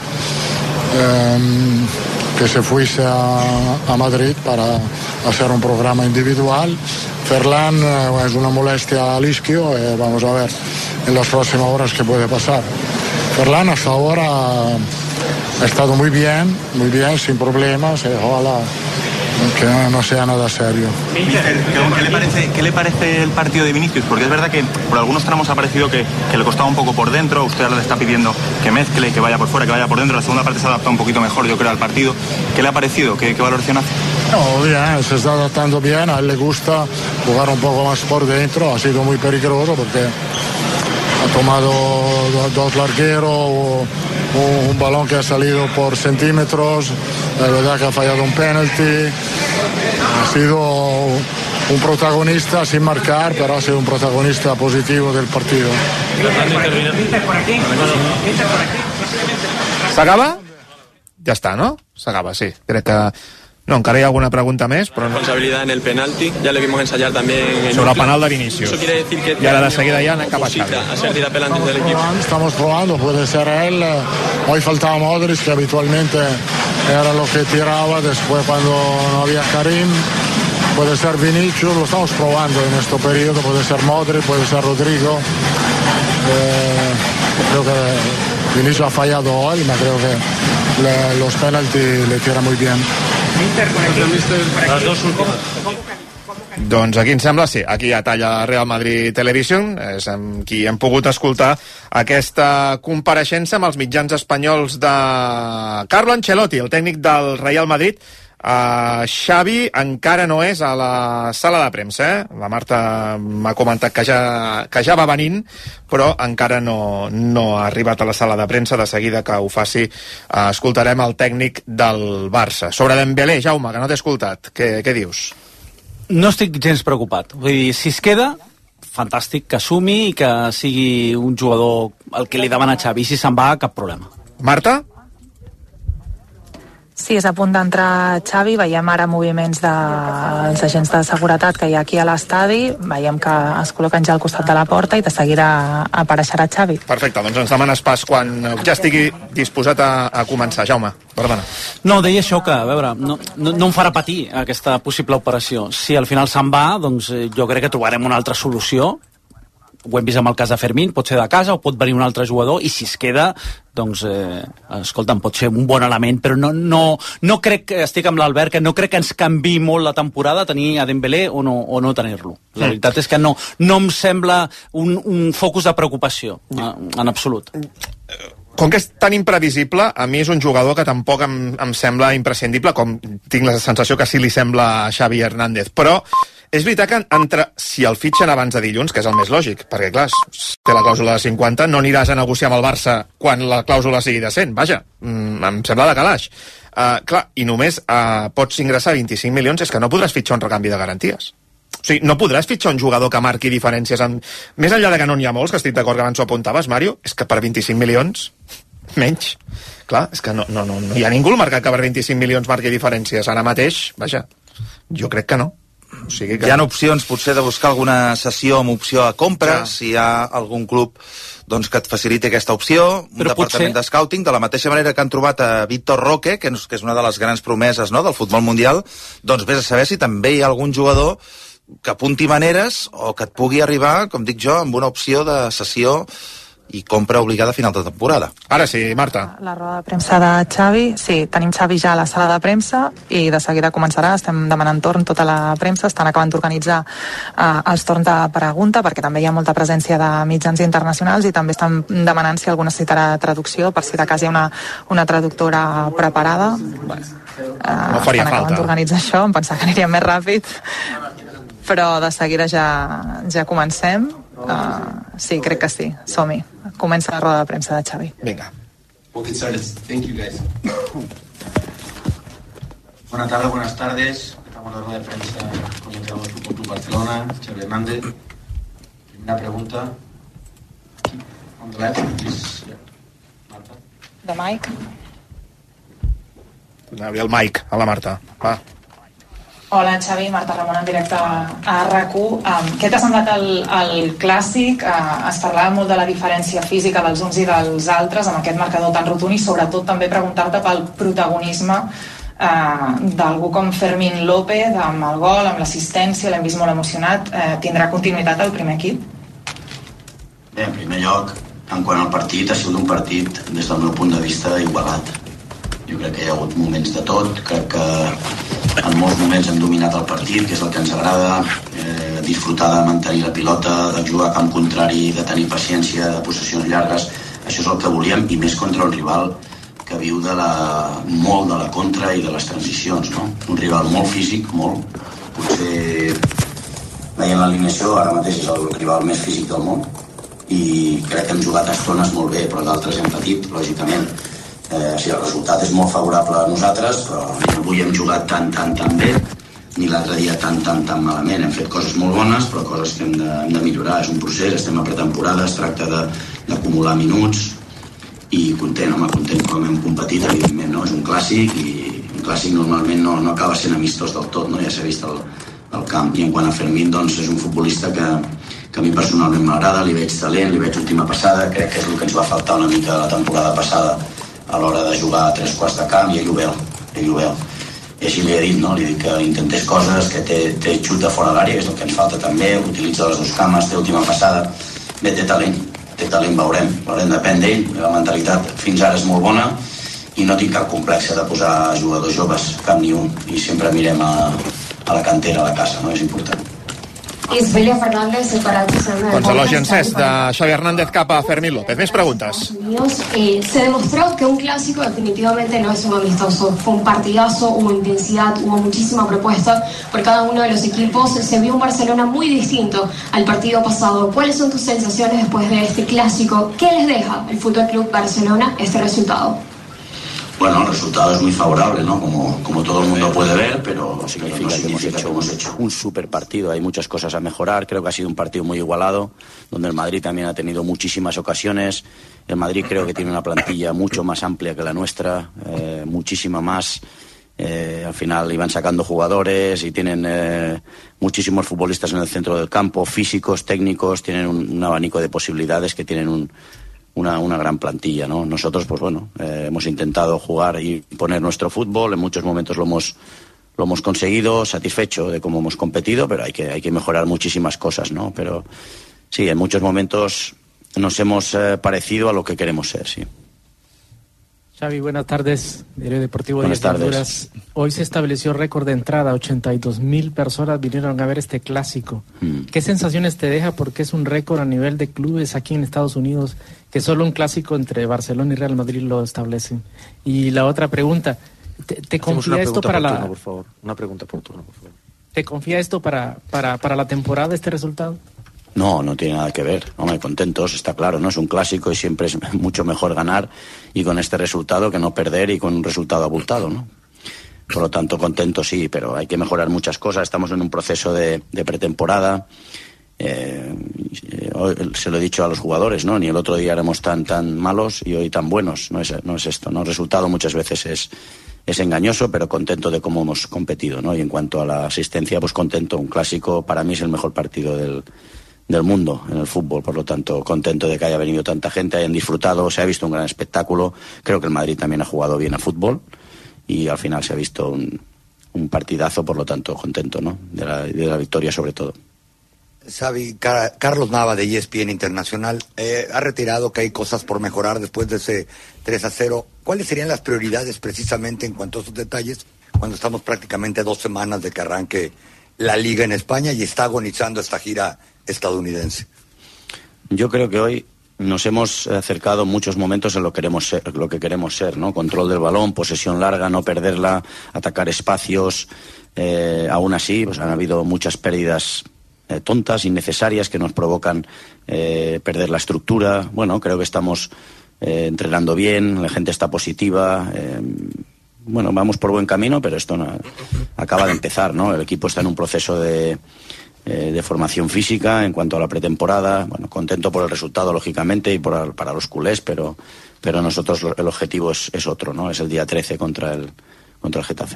que se fuese a Madrid para hacer un programa individual. Ferland es una molestia al isquio, vamos a ver en las próximas horas qué puede pasar. Ferland hasta ahora ha estado muy bien, sin problemas, ojalá que no sea nada serio. ¿Qué le parece el partido de Vinicius? Porque es verdad que por algunos tramos ha parecido que le costaba un poco por dentro. Usted ahora le está pidiendo que mezcle, que vaya por fuera, que vaya por dentro. La segunda parte se ha adaptado un poquito mejor, yo creo, al partido. ¿Qué le ha parecido? ¿Qué valoración hace? No, bien, se está adaptando bien. A él le gusta jugar un poco más por dentro. Ha sido muy peligroso porque ha tomado dos largueros, un balón que ha salido por centímetros, la verdad que ha fallado un penalti. Ha sido un protagonista sin marcar, pero ha sido un protagonista positivo del partido. ¿S'acaba? Ja està, no? S'acaba, sí. Crec que... No, encara hi ha alguna pregunta més, però no. Responsabilidad en el penalti, ya le vimos ensayar también sobre el penal de Vinicius. Eso quiere decir que y ahora de seguida ya anem cap a Xavi. A ser tirapelante del equipo. Estamos probando, puede ser él. Hoy faltaba Modric, que habitualmente era lo que tiraba. Después, cuando no había Karim, puede ser Vinicius. Lo estamos probando en este periodo. Puede ser Modric, puede ser Rodrigo. Creo que Vinicius ha fallado hoy, pero creo que los penaltis le tiran muy bien. Les dues últimes. Doncs aquí em sembla, sí, aquí a talla Real Madrid Television, és amb qui hem pogut escoltar aquesta compareixença amb els mitjans espanyols de Carlo Ancelotti, el tècnic del Real Madrid. Xavi encara no és a la sala de premsa, La Marta m'ha comentat que ja va venint, però encara no ha arribat a la sala de premsa. De seguida que ho faci escoltarem el tècnic del Barça. Sobre Dembélé, Jaume, que no t'he escoltat, què dius? No estic gens preocupat. Vull dir, si es queda, fantàstic, que assumi i que sigui un jugador el que li demana Xavi. Si se'n va, cap problema. Marta? Sí, és a punt d'entrar Xavi, veiem ara moviments dels agents de seguretat que hi ha aquí a l'estadi, veiem que es col·loquen ja al costat de la porta i de seguida apareixerà Xavi. Perfecte, doncs ens demanes pas quan ja estigui disposat a començar. Jaume, perdona. No, deia això que, a veure, no em farà patir aquesta possible operació. Si al final se'n va, doncs jo crec que trobarem una altra solució. Ho hem vist amb el cas de Fermín, pot ser de casa o pot venir un altre jugador, i si es queda, doncs, escolta'm, pot ser un bon element, però no crec que, estic amb l'Albert, que no crec que ens canviï molt la temporada tenir a Dembélé o no tenir-lo. La veritat és que no em sembla un focus de preocupació, en absolut. Com que és tan imprevisible, a mi és un jugador que tampoc em sembla imprescindible, com tinc la sensació que sí li sembla a Xavi Hernández, però és veritat que si el fitxen abans de dilluns, que és el més lògic, perquè clar, té la clàusula de 50, no aniràs a negociar amb el Barça quan la clàusula sigui de 100, vaja, em sembla de calaix. Clar, i només pots ingressar 25 milions, és que no podràs fitxar un recanvi de garanties. O sigui, no podrás fitxar un jugador que marqui diferències més enllà de que no n'hi ha molts, que estic d'acord que abans ho apuntaves, Mario, és que per 25 milions menys, clar, és que no hi ha ningú al mercat que per 25 milions marqui diferències ara mateix, vaja, jo crec que no. O sigui que... Hi ha opcions potser de buscar alguna sessió amb opció a compra, si hi ha algun club doncs, que et faciliti aquesta opció, un departament de scouting, de la mateixa manera que han trobat a Víctor Roque, que és una de les grans promeses, no?, del futbol mundial, doncs vés a saber si també hi ha algun jugador que apunti maneres o que et pugui arribar, com dic jo, amb una opció de cessió i compra obligada a final de temporada. Ara sí, Marta. La roda de premsa de Xavi, sí, tenim Xavi ja a la sala de premsa i de seguida començarà, estem demanant torn tota la premsa, estan acabant d'organitzar els torns de pregunta perquè també hi ha molta presència de mitjans internacionals i també estan demanant si algú necessitarà traducció, per si de cas hi ha una traductora preparada. No faria falta. Acabant d'organitzar això, em pensava que aniria més ràpid, però de seguida ja comencem. Sí, crec que sí, som-hi. Comença la roda de premsa de Xavi. Vinga. Thank you guys. Buenas tardes, buenas tardes. Estamos en la rueda de prensa con el entrenador del Fútbol Club Barcelona, Xavi Hernández. Primera pregunta. On the left, please. Marta. De Mike. Abre el mic a la Marta. Va. Hola Xavi, Marta Ramon en directe a RAC1. Què t'ha semblat el clàssic? Es parlava molt de la diferència física dels uns i dels altres amb aquest marcador tan rotund i sobretot també preguntar-te pel protagonisme d'algú com Fermín López amb el gol, amb l'assistència, l'hem vist molt emocionat. Tindrà continuïtat el primer equip? Bé, en primer lloc, en quant al partit, ha sigut un partit des del meu punt de vista igualat. Jo crec que hi ha hagut moments de tot, crec que en molts moments hem dominat el partit, que és el que ens agrada, disfrutar de mantenir la pilota, de jugar a camp contrari, de tenir paciència, de possessions llargues, això és el que volíem, i més contra un rival que viu molt de la contra i de les transicions, no? Un rival molt físic, molt, potser veient l'alineació, ara mateix és el rival més físic del món, i crec que hem jugat estones molt bé, però d'altres hem patit, lògicament. Si el resultat és molt favorable a nosaltres, però ni avui hem jugat tan bé, ni l'altre dia tan malament. Hem fet coses molt bones, però coses que hem de millorar. És un procés, estem a pretemporada, es tracta d'acumular minuts, i content com hem competit, evidentment, no? És un clàssic, i un clàssic normalment no acaba sent amistós del tot, no? Ja s'ha vist el camp. I en quant a Fermín, doncs és un futbolista que a mi personalment m'agrada, li veig talent, li veig última passada, crec que és el que ens va faltar una mica la temporada passada a l'hora de jugar a 3/4 de camp, i ell ho veu. I així li he dit, no? Li dic que intentés coses, que té xut de fora l'àrea, que és el que ens falta també, utilitza les dues cames, té última passada. Bé, té talent, veurem, depèn d'ell, la mentalitat fins ara és molt bona, i no tinc cap complexe de posar jugadors joves, cap ni un, i sempre mirem a la cantera, a la casa, no? És important. Isbelia Fernández, Doncs elogi encès de Xavi Hernández cap a Fermín López. Més preguntes. Se demostró que un clásico definitivamente no es un amistoso. Fue un partidazo, hubo intensidad, hubo muchísima propuesta por cada uno de los equipos. Se vio un Barcelona muy distinto al partido pasado. ¿Cuáles son tus sensaciones después de este clásico? ¿Qué les deja el Fútbol Club Barcelona este resultado? Bueno, el resultado es muy favorable, ¿no? Como todo el mundo puede ver, pero no significa que hemos hecho un super partido. Hay muchas cosas a mejorar. Creo que ha sido un partido muy igualado, donde el Madrid también ha tenido muchísimas ocasiones. El Madrid creo que tiene una plantilla mucho más amplia que la nuestra, muchísima más. Al final iban sacando jugadores y tienen muchísimos futbolistas en el centro del campo, físicos, técnicos, tienen un abanico de posibilidades que tienen una gran plantilla, ¿no? Nosotros, pues bueno, hemos intentado jugar y poner nuestro fútbol, en muchos momentos lo hemos conseguido, satisfecho de cómo hemos competido, pero hay que mejorar muchísimas cosas, ¿no? Pero sí, en muchos momentos nos hemos parecido a lo que queremos ser, sí. Xavi, buenas tardes, Diario Deportivo Buenas de tardes. Honduras. Hoy se estableció récord de entrada, 82,000 personas vinieron a ver este clásico. ¿Qué sensaciones te deja? Porque es un récord a nivel de clubes aquí en Estados Unidos, que solo un clásico entre Barcelona y Real Madrid lo establecen. Y la otra pregunta, ¿te confía esto para la... por favor. Una pregunta por turno, por favor. ¿Te confía esto para la temporada, este resultado? No tiene nada que ver. Hombre, contentos, está claro, ¿no? Es un clásico y siempre es mucho mejor ganar y con este resultado que no perder y con un resultado abultado, ¿no? Por lo tanto, contentos sí, pero hay que mejorar muchas cosas. Estamos en un proceso de pretemporada. Se lo he dicho a los jugadores, ¿no? Ni el otro día éramos tan malos y hoy tan buenos. No es esto, ¿no? El resultado muchas veces es engañoso, pero contento de cómo hemos competido, ¿no? Y en cuanto a la asistencia, pues contento. Un clásico para mí es el mejor partido del mundo en el fútbol, por lo tanto contento de que haya venido tanta gente, hayan disfrutado, se ha visto un gran espectáculo. Creo que el Madrid también ha jugado bien a fútbol y al final se ha visto un partidazo, por lo tanto contento, ¿no? de la victoria sobre todo. Xavi, Carlos Nava de ESPN Internacional ha retirado que hay cosas por mejorar después de ese 3-0. ¿Cuáles serían las prioridades precisamente en cuanto a esos detalles cuando estamos prácticamente 2 semanas de que arranque la Liga en España y está agonizando esta gira estadounidense? Yo creo que hoy nos hemos acercado en muchos momentos a lo que queremos ser, ¿no? Control del balón, posesión larga, no perderla, atacar espacios. Aún así, pues han habido muchas pérdidas tontas, innecesarias, que nos provocan perder la estructura. Bueno, creo que estamos entrenando bien, la gente está positiva. Bueno, vamos por buen camino, pero esto acaba de empezar, ¿no? El equipo está en un proceso de formación física en cuanto a la pretemporada. Bueno, contento por el resultado, lógicamente, y para los culés, pero nosotros el objetivo es otro, ¿no? Es el día 13 contra el Getafe.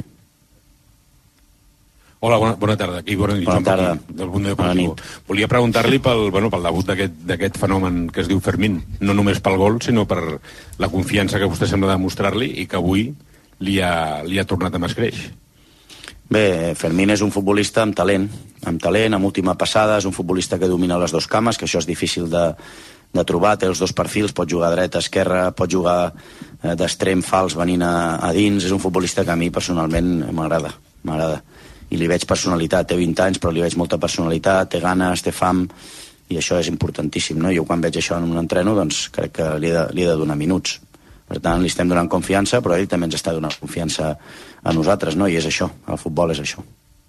Hola, bona tarda. Aquí bona tarda. Del Mundo Deportivo. Volia preguntar-li pel debut d'aquest fenomen que es diu Fermín, no només pel gol, sinó per la confiança que vostè sembla demostrar-li i que avui li ha tornat a escreix. Bé, Fermín és un futbolista amb talent, amb última passada, és un futbolista que domina les dues cames, que això és difícil de trobar, té els dos perfils, pot jugar a dreta, a esquerra, pot jugar d'extrem fals venint a dins. És un futbolista que a mi personalment m'agrada. I li veig personalitat, té 20 anys, però li veig molta personalitat, té ganes, té fam, i això és importantíssim, no? Jo quan veig això en un entreno, doncs crec que li he de donar minuts. Per tant, li estem donant confiança, però ell també ens està donant confiança a nosaltres, no? I és això, el futbol és això.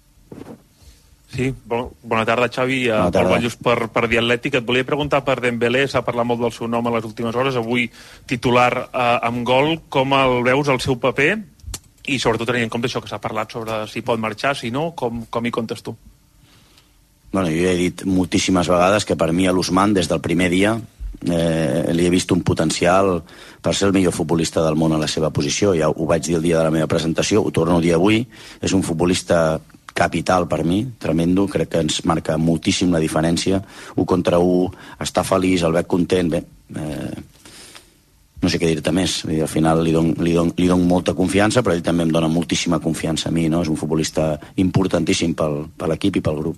Sí, bona tarda, Xavi. Bona tarda. Pol Ballús per The Athletic. Et volia preguntar per Dembélé, s'ha parlat molt del seu nom a les últimes hores, avui titular amb gol. Com el veus, el seu paper? I sobretot tenint en compte això que s'ha parlat sobre si pot marxar, si no, com hi comptes tu? Bueno, jo he dit moltíssimes vegades que per mi a l'Ousmane, des del primer dia, li he vist un potencial per ser el millor futbolista del món a la seva posició. Ja ho vaig dir el dia de la meva presentació, ho torno a dir avui. És un futbolista capital per mi, tremendo, crec que ens marca moltíssim la diferència. 1 contra 1, està feliç, el veig content, bé, no sé què dir-te més. Al final li dono molta confiança, però ell també em dona moltíssima confiança a mi, no? És un futbolista importantíssim per l'equip i pel grup.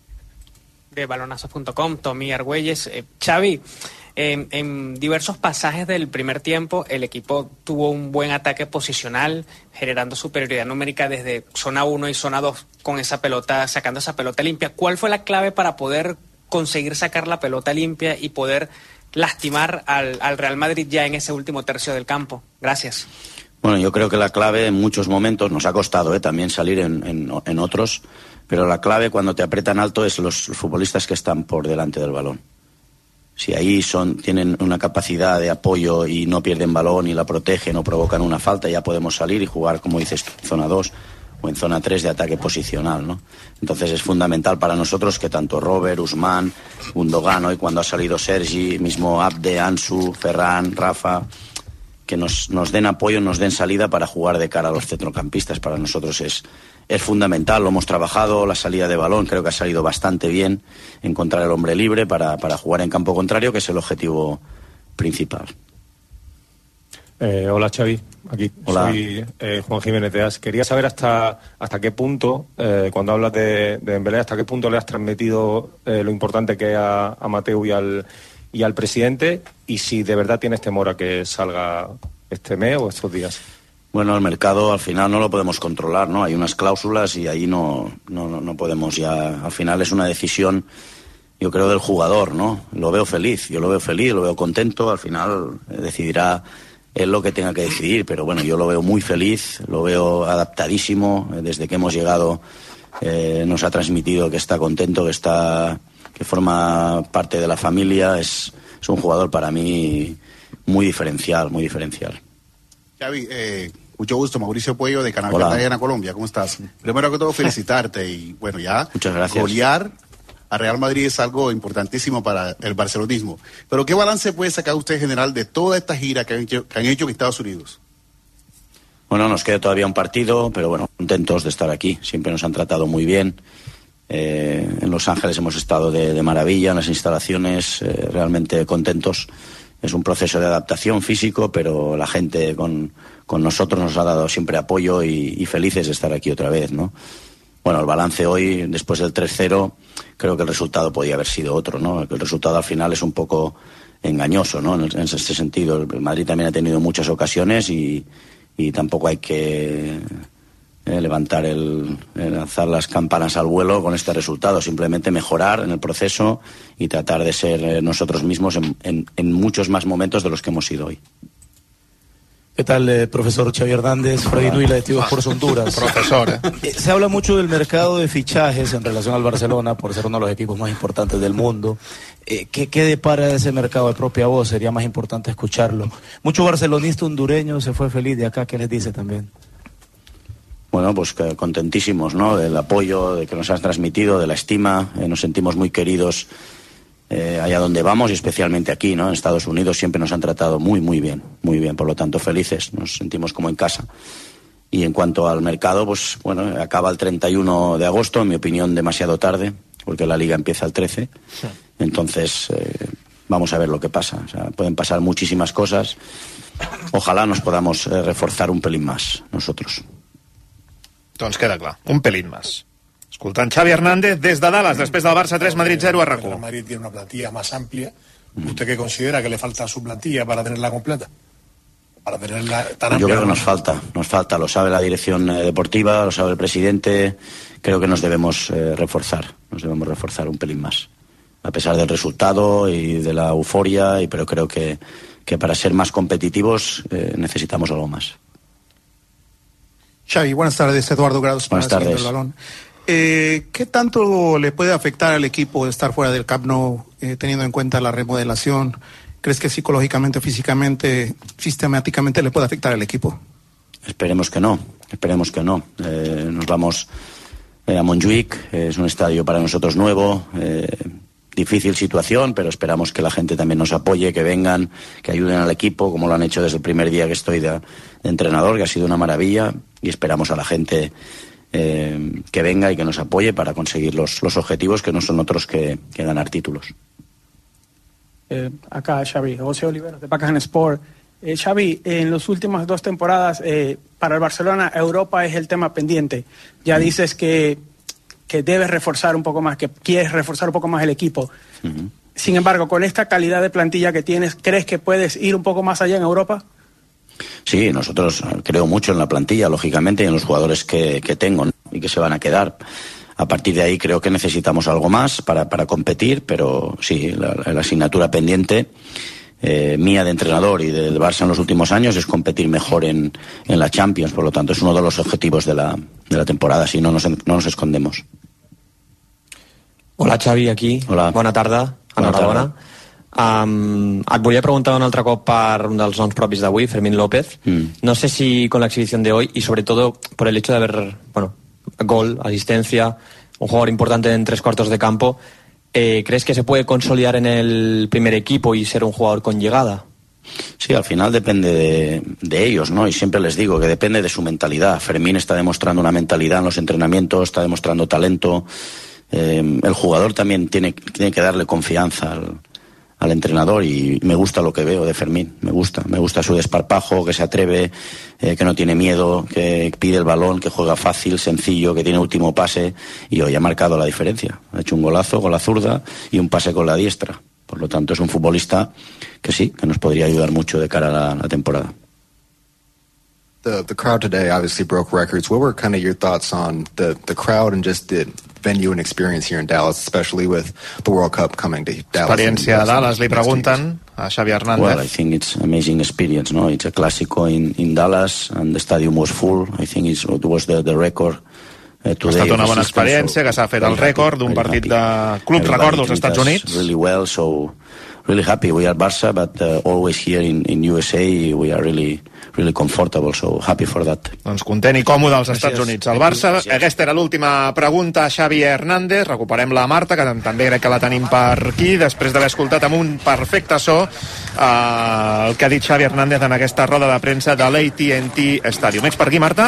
De balonazo.com, Tommy Argüelles. Xavi, en diversos pasajes del primer tiempo el equipo tuvo un buen ataque posicional, generando superioridad numérica desde zona 1 y zona 2 con esa pelota, sacando esa pelota limpia. ¿Cuál fue la clave para poder conseguir sacar la pelota limpia y poder lastimar al Real Madrid ya en ese último tercio del campo? Gracias. Bueno, yo creo que la clave en muchos momentos, nos ha costado también salir en otros, pero la clave cuando te apretan alto es los futbolistas que están por delante del balón. Si ahí tienen una capacidad de apoyo y no pierden balón y la protegen o provocan una falta, ya podemos salir y jugar, como dices tú, en zona 2 o en zona 3 de ataque posicional, ¿no? Entonces es fundamental para nosotros que tanto Robert, Usman, Gundogan, hoy cuando ha salido Sergi, mismo Abde, Ansu, Ferran, Rafa, que nos den apoyo, nos den salida para jugar de cara a los centrocampistas. Para nosotros es fundamental, lo hemos trabajado, la salida de balón creo que ha salido bastante bien, encontrar el hombre libre para jugar en campo contrario, que es el objetivo principal. Hola Xavi, aquí Hola. soy Juan Jiménez de As. Quería saber hasta qué punto, cuando hablas de Dembélé, hasta qué punto le has transmitido lo importante que es a Mateu y al presidente, y si de verdad tienes temor a que salga este mes o estos días. Bueno, el mercado al final no lo podemos controlar, ¿no? Hay unas cláusulas y ahí no podemos ya. Al final es una decisión, yo creo, del jugador, ¿no? Lo veo feliz, lo veo contento. Al final decidirá él lo que tenga que decidir, pero bueno, yo lo veo muy feliz, lo veo adaptadísimo. Desde que hemos llegado nos ha transmitido que está contento, que forma parte de la familia. Es un jugador para mí muy diferencial, muy diferencial. Xavi, mucho gusto, Mauricio Puello de Canal Hola. Cartagena, Colombia, ¿cómo estás? Primero que todo felicitarte y bueno, ya muchas gracias. golear a Real Madrid es algo importantísimo para el barcelonismo. Pero ¿qué balance puede sacar usted general de toda esta gira que han hecho en Estados Unidos? Bueno, nos queda todavía un partido, pero bueno, contentos de estar aquí. Siempre nos han tratado muy bien. En Los Ángeles hemos estado de maravilla, en las instalaciones, realmente contentos. Es un proceso de adaptación físico, pero la gente con nosotros nos ha dado siempre apoyo y felices de estar aquí otra vez, ¿no? Bueno, el balance hoy, después del 3-0, creo que el resultado podía haber sido otro, ¿no? El resultado al final es un poco engañoso, ¿no? En este sentido, el Madrid también ha tenido muchas ocasiones y tampoco hay que lanzar las campanas al vuelo con este resultado. Simplemente mejorar en el proceso y tratar de ser nosotros mismos en muchos más momentos de los que hemos sido hoy. ¿Qué tal, profesor Xavi Hernández? Freddy Nuila de Tigo Sports Honduras. Profesor. Se habla mucho del mercado de fichajes en relación al Barcelona, por ser uno de los equipos más importantes del mundo. ¿Qué depara de ese mercado de propia voz? Sería más importante escucharlo. Mucho barcelonista hondureño se fue feliz de acá. ¿Qué les dice también? Bueno, pues contentísimos, ¿no? Del apoyo de que nos has transmitido, de la estima. Nos sentimos muy queridos allá donde vamos y especialmente aquí, ¿no? En Estados Unidos siempre nos han tratado muy, muy bien, muy bien. Por lo tanto, felices, nos sentimos como en casa. Y en cuanto al mercado, pues bueno, acaba el 31 de agosto, en mi opinión demasiado tarde, porque la Liga empieza el 13. Sí. Entonces, vamos a ver lo que pasa. O sea, pueden pasar muchísimas cosas. Ojalá nos podamos reforzar un pelín más nosotros. Doncs queda clar, un pelín más. Escoltant Xavi Hernández des de Dallas, després del Barça 3, Madrid 0 a RAC1. El Madrid tiene una plantilla más amplia. ¿Usted qué considera que le falta a su plantilla para tenerla completa? Para tenerla tan amplia. Yo creo que nos falta, lo sabe la dirección deportiva, lo sabe el presidente. Creo que nos debemos reforzar un pelín más. A pesar del resultado y de la euforia, pero creo que para ser más competitivos necesitamos algo más. Xavi, buenas tardes, Eduardo Grados. Buenas tardes. El balón. ¿Qué tanto le puede afectar al equipo estar fuera del Camp Nou, teniendo en cuenta la remodelación? ¿Crees que psicológicamente, físicamente, sistemáticamente le puede afectar al equipo? Esperemos que no. Nos vamos a Montjuïc, es un estadio para nosotros nuevo, difícil situación, pero esperamos que la gente también nos apoye, que vengan, que ayuden al equipo, como lo han hecho desde el primer día que estoy de entrenador, que ha sido una maravilla, y esperamos a la gente que venga y que nos apoye para conseguir los objetivos, que no son otros que ganar títulos. Acá Xavi, José Oliveros de Pacas en Sport. Xavi, en las últimas 2 temporadas para el Barcelona, Europa es el tema pendiente. Ya dices que debes reforzar un poco más, que quieres reforzar un poco más el equipo. Sin embargo, con esta calidad de plantilla que tienes, ¿crees que puedes ir un poco más allá en Europa? Sí, nosotros creo mucho en la plantilla, lógicamente, y en los jugadores que tengo, ¿no? Y que se van a quedar. A partir de ahí creo que necesitamos algo más para competir, pero sí, la asignatura pendiente mía de entrenador y del Barça en los últimos años es competir mejor en la Champions. Por lo tanto, es uno de los objetivos de la temporada, si no nos escondemos. Hola Xavi, aquí. Hola. Bona tarda. Enhorabona. Et volia preguntar un altre cop per un dels noms propis d'avui, Fermín López. No sé si con la exhibición de hoy y sobre todo por el hecho de haber, gol, asistencia, un jugador importante en 3 cuartos de campo, ¿crees que se puede consolidar en el primer equipo y ser un jugador con llegada? Sí, al final depende de ellos, ¿no? Y siempre les digo que depende de su mentalidad. Fermín está demostrando una mentalidad en los entrenamientos, está demostrando talento. El jugador también tiene que darle confianza al entrenador, y me gusta lo que veo de Fermín. Me gusta su desparpajo, que se atreve, que no tiene miedo, que pide el balón, que juega fácil, sencillo, que tiene último pase, y hoy ha marcado la diferencia. Ha hecho un golazo con la zurda y un pase con la diestra. Por lo tanto, es un futbolista que sí, que nos podría ayudar mucho de cara a la temporada. The crowd today obviously broke records. What were kind of your thoughts on the crowd and just the venue and experience here in Dallas, especially with the World Cup coming to Dallas? Experiència a Dallas, li pregunten a Xavi Hernández. Well, I think it's amazing experience, no? It's a clásico in Dallas, and the stadium was full. I think it was the record. Ha estat una bona experiència, que s'ha fet el rècord d'un partit de club record dels Estats Units. Really well, so really happy. We are Barça, but always here in USA we are really comfortable, so happy for that. Doncs content i còmode als Estats Units. El Barça, aquesta era l'última pregunta a Xavi Hernández. Recuperem la Marta, que també crec que la tenim per aquí, després d'haver escoltat amb un perfecte so el que ha dit Xavi Hernández en aquesta roda de premsa de l'AT&T Stadium. Ets per aquí, Marta?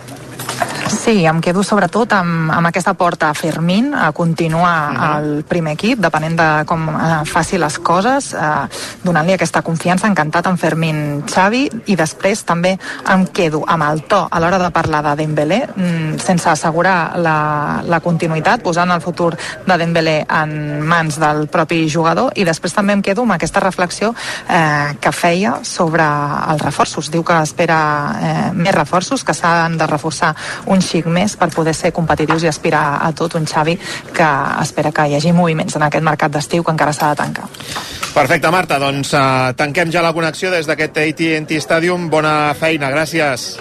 Sí, em quedo sobretot amb aquesta porta a Fermín a continuar al primer equip, depenent de com faci les coses, donant-li aquesta confiança. Encantat amb Fermín, Xavi, i després també em quedo amb el to a l'hora de parlar de Dembélé, sense assegurar la continuïtat, posant el futur de Dembélé en mans del propi jugador, i després també em quedo amb aquesta reflexió que feia sobre els reforços. Diu que espera més reforços, que s'han de reforçar un xic més per poder ser competitius i aspirar a tot. Un Xavi que espera que hi hagi moviments en aquest mercat d'estiu, que encara s'ha de tancar. Perfecte, Marta, doncs tanquem ja la connexió des d'aquest AT&T Stadium. Bona feina, gràcies.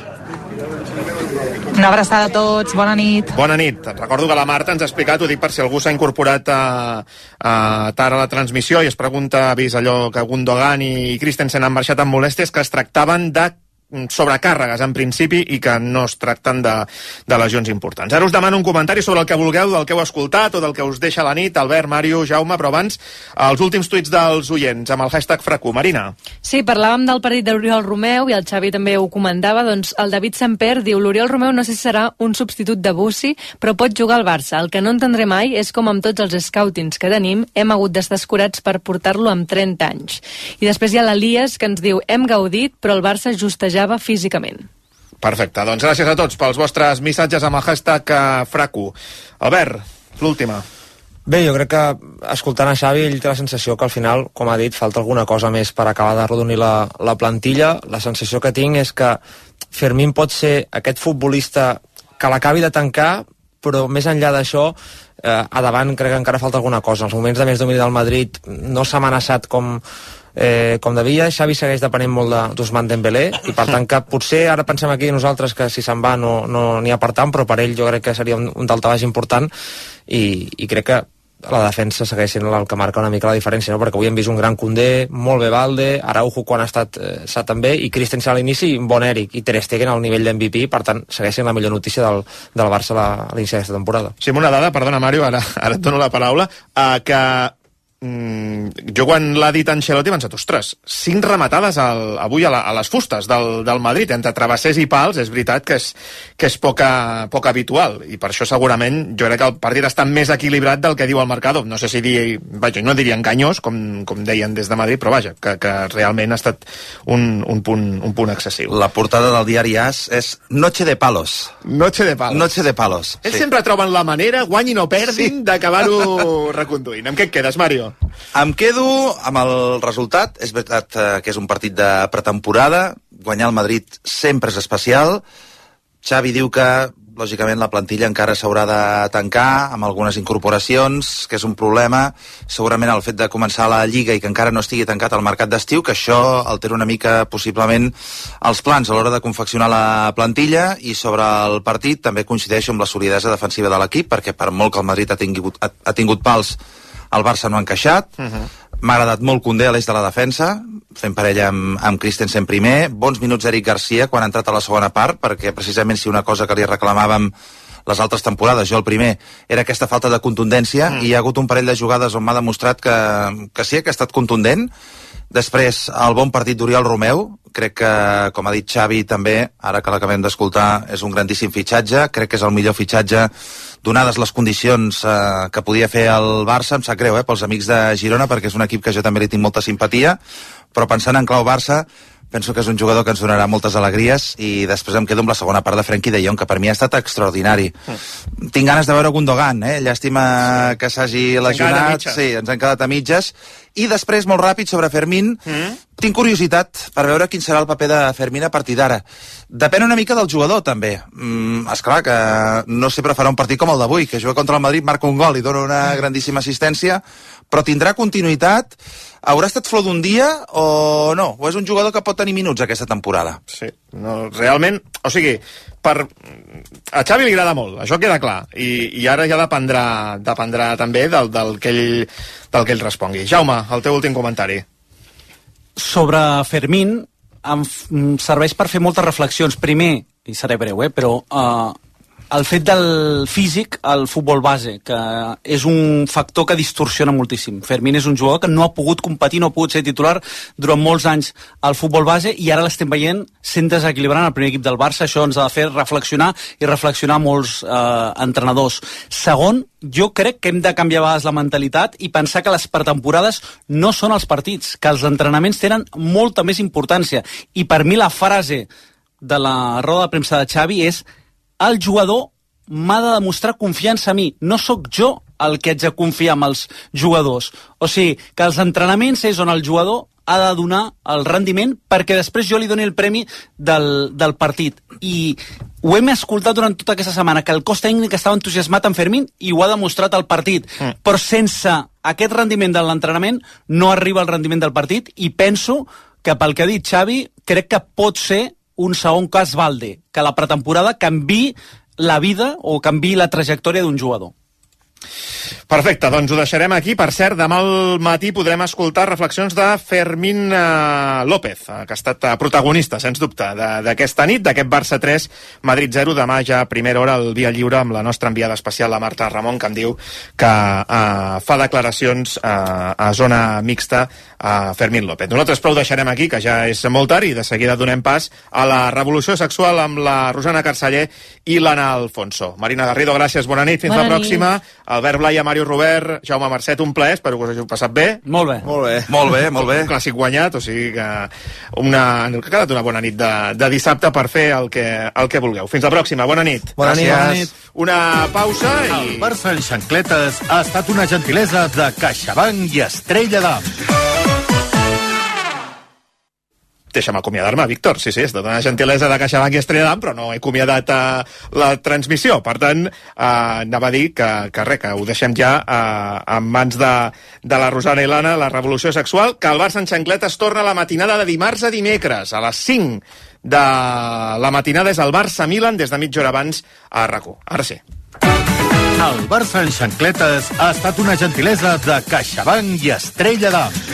Una abraçada a tots, bona nit. Bona nit. Recordo que la Marta ens ha explicat, ho dic per si algú s'ha incorporat tard a la transmissió i es pregunta, ha vist allò que Gundogan i Christensen han marxat amb molèsties, que es tractaven de sobrecàrregues en principi i que no es tracten de lesions importants. Ara us demano un comentari sobre el que vulgueu, del que heu escoltat o del que us deixa la nit, Albert, Màrio, Jaume, però abans els últims tuits dels oients amb el hashtag Fracu. Marina. Sí, parlàvem del partit d'Oriol Romeu i el Xavi també ho comentava. Doncs el David Samper diu: l'Oriol Romeu no sé si serà un substitut de Bussi, però pot jugar al Barça. El que no entendré mai és com amb tots els scoutings que tenim hem hagut d'estar escurats per portar-lo amb 30 anys. I després hi ha l'Elias que ens diu: hem gaudit, però el Barça justejava físicament. Perfecte, doncs gràcies a tots pels vostres missatges amb el hashtag Fracu. Albert, l'última. Bé, jo crec que escoltant a Xavi ell té la sensació que al final, com ha dit, falta alguna cosa més per acabar de rodonir la plantilla. La sensació que tinc és que Fermín pot ser aquest futbolista que l'acabi de tancar, però més enllà d'això, a davant crec que encara falta alguna cosa. En els moments de més domini del Madrid no s'ha amenaçat com devia. Xavi segueix depenent molt d'Ousmane Dembélé i per tant que potser ara pensem aquí nosaltres que si se'n va no n'hi ha per tant, però per ell jo crec que seria un daltabaix important i crec que la defensa segueix sent el que marca una mica la diferència, no? Perquè avui hem vist un gran Koundé, molt bé Valde, Araujo quan ha estat també, i Christensen a l'inici, un bon Eric, i Ter Stegen al nivell d'MVP, per tant segueix sent la millor notícia del Barça a l'inici d'aquesta temporada. Sí, amb una dada, perdona Mario, ara et dono la paraula, que jo quan l'ha dit Ancelotti he pensat, ostres, 5 rematades avui a les fustes del Madrid, entre travessers i pals. És veritat que és poc habitual, i per això segurament jo crec que el partit està més equilibrat del que diu el marcador. No sé si no diria enganyós, com deien des de Madrid, però vaja, que realment ha estat un punt excessiu. La portada del diari AS és Noche de palos. Noche de palos. Noche de palos. Ells sempre troben la manera, guanyin o perdin, d'acabar-ho reconduint. Amb què et quedes, Mario? Em quedo amb el resultat. És veritat que és un partit de pretemporada. Guanyar el Madrid sempre és especial. Xavi diu que, lògicament, la plantilla encara s'haurà de tancar amb algunes incorporacions, que és un problema. Segurament el fet de començar la Lliga i que encara no estigui tancat el mercat d'estiu, que això altera una mica, possiblement, els plans a l'hora de confeccionar la plantilla. I sobre el partit també coincideixo amb la solidesa defensiva de l'equip, perquè per molt que el Madrid ha tingut pals, el Barça no ha encaixat. M'ha agradat molt Koundé a l'eix de la defensa, fent parella amb Christensen primer. Bons minuts Eric Garcia quan ha entrat a la segona part, perquè precisament si una cosa que li reclamàvem les altres temporades, jo el primer, era aquesta falta de contundència, i hi ha hagut un parell de jugades on m'ha demostrat que sí, que ha estat contundent. Després, el bon partit d'Oriol Romeu, crec que, com ha dit Xavi també, ara que l'acabem d'escoltar, és un grandíssim fitxatge, crec que és el millor fitxatge donades les condicions que podia fer el Barça. Em sap greu, pels amics de Girona, perquè és un equip que jo també li tinc molta simpatia, però pensant en clau Barça, penso que és un jugador que ens donarà moltes alegries, i després em quedo amb la segona part de Frenkie de Jong, que per mi ha estat extraordinari. Tinc ganes de veure Gundogan, llàstima que s'hagi lesionat, sí, ens han quedat a mitges. I després, molt ràpid, sobre Fermín, tinc curiositat per veure quin serà el paper de Fermín a partir d'ara. Depèn una mica del jugador, també. Esclar, que no sempre farà un partit com el d'avui, que juga contra el Madrid, marca un gol i dona una grandíssima assistència, però tindrà continuïtat. Haurà estat flor d'un dia o no? O és un jugador que pot tenir minuts aquesta temporada? Sí, no, realment, o sigui, a Xavi li agrada molt, això queda clar, i ara ja dependrà també del que ell respongui. Jaume, el teu últim comentari. Sobre Fermín, em serveix per fer moltes reflexions. Primer, i seré breu, però el fet del físic al futbol base, que és un factor que distorsiona moltíssim. Fermín és un jugador que no ha pogut competir, no ha pogut ser titular durant molts anys al futbol base, i ara l'estem veient sent desequilibrant el primer equip del Barça. Això ens ha de fer reflexionar, i reflexionar molts entrenadors. Segon, jo crec que hem de canviar a vegades la mentalitat i pensar que les pretemporades no són els partits, que els entrenaments tenen molta més importància. I per mi la frase de la roda de premsa de Xavi és: el jugador m'ha de demostrar confiança a mi, no sóc jo el que haig de confiar en els jugadors. O sigui, que els entrenaments és on el jugador ha de donar el rendiment perquè després jo li doni el premi del partit. I ho hem escoltat durant tota aquesta setmana, que el cos tècnic estava entusiasmat en Fermín i ho ha demostrat al partit. Però sense aquest rendiment de l'entrenament no arriba el rendiment del partit, i penso que pel que ha dit Xavi, crec que pot ser un segon cas Valde, que la pretemporada canviï la vida o canviï la trajectòria d'un jugador. Perfecte, doncs ho deixarem aquí. Per cert, demà al matí podrem escoltar reflexions de Fermín López, que ha estat protagonista, sens dubte, d'aquesta nit, d'aquest Barça 3, Madrid 0. Demà ja a primera hora el Via Lliure amb la nostra enviada especial, la Marta Ramon, que em diu que fa declaracions a zona mixta a Fermín López. Nosaltres però ho deixarem aquí, que ja és molt tard, i de seguida donem pas a la revolució sexual amb la Rosana Carceller i l'Anna Alfonso. Marina Garrido, gràcies, bona nit, fins la pròxima. Albert Blai, Mario Robert, Jaume Marcet, un plaer, espero que us hagi passat bé. Molt bé. Molt bé. Un clàssic guanyat, o sigui que ha quedat una bona nit de dissabte per fer el que vulgueu. Fins la pròxima, bona nit. Bona nit. Una pausa i... El Barça en xancletes ha estat una gentilesa de CaixaBank i Estrella d'Am. Deixa'm acomiadar-me, Víctor. Sí, és tota una gentilesa de CaixaBank i Estrella d'Am, però no he acomiadat la transmissió. Per tant, anava a dir que ho deixem ja en mans de la Rosana i l'Anna, la revolució sexual, que el Barça en xancletes torna a la matinada de dimarts a dimecres, a les 5 de la matinada. És el Barça-Milan des de mitja hora abans a RAC1. Ara sí. El Barça en xancletes ha estat una gentilesa de CaixaBank i Estrella d'Am.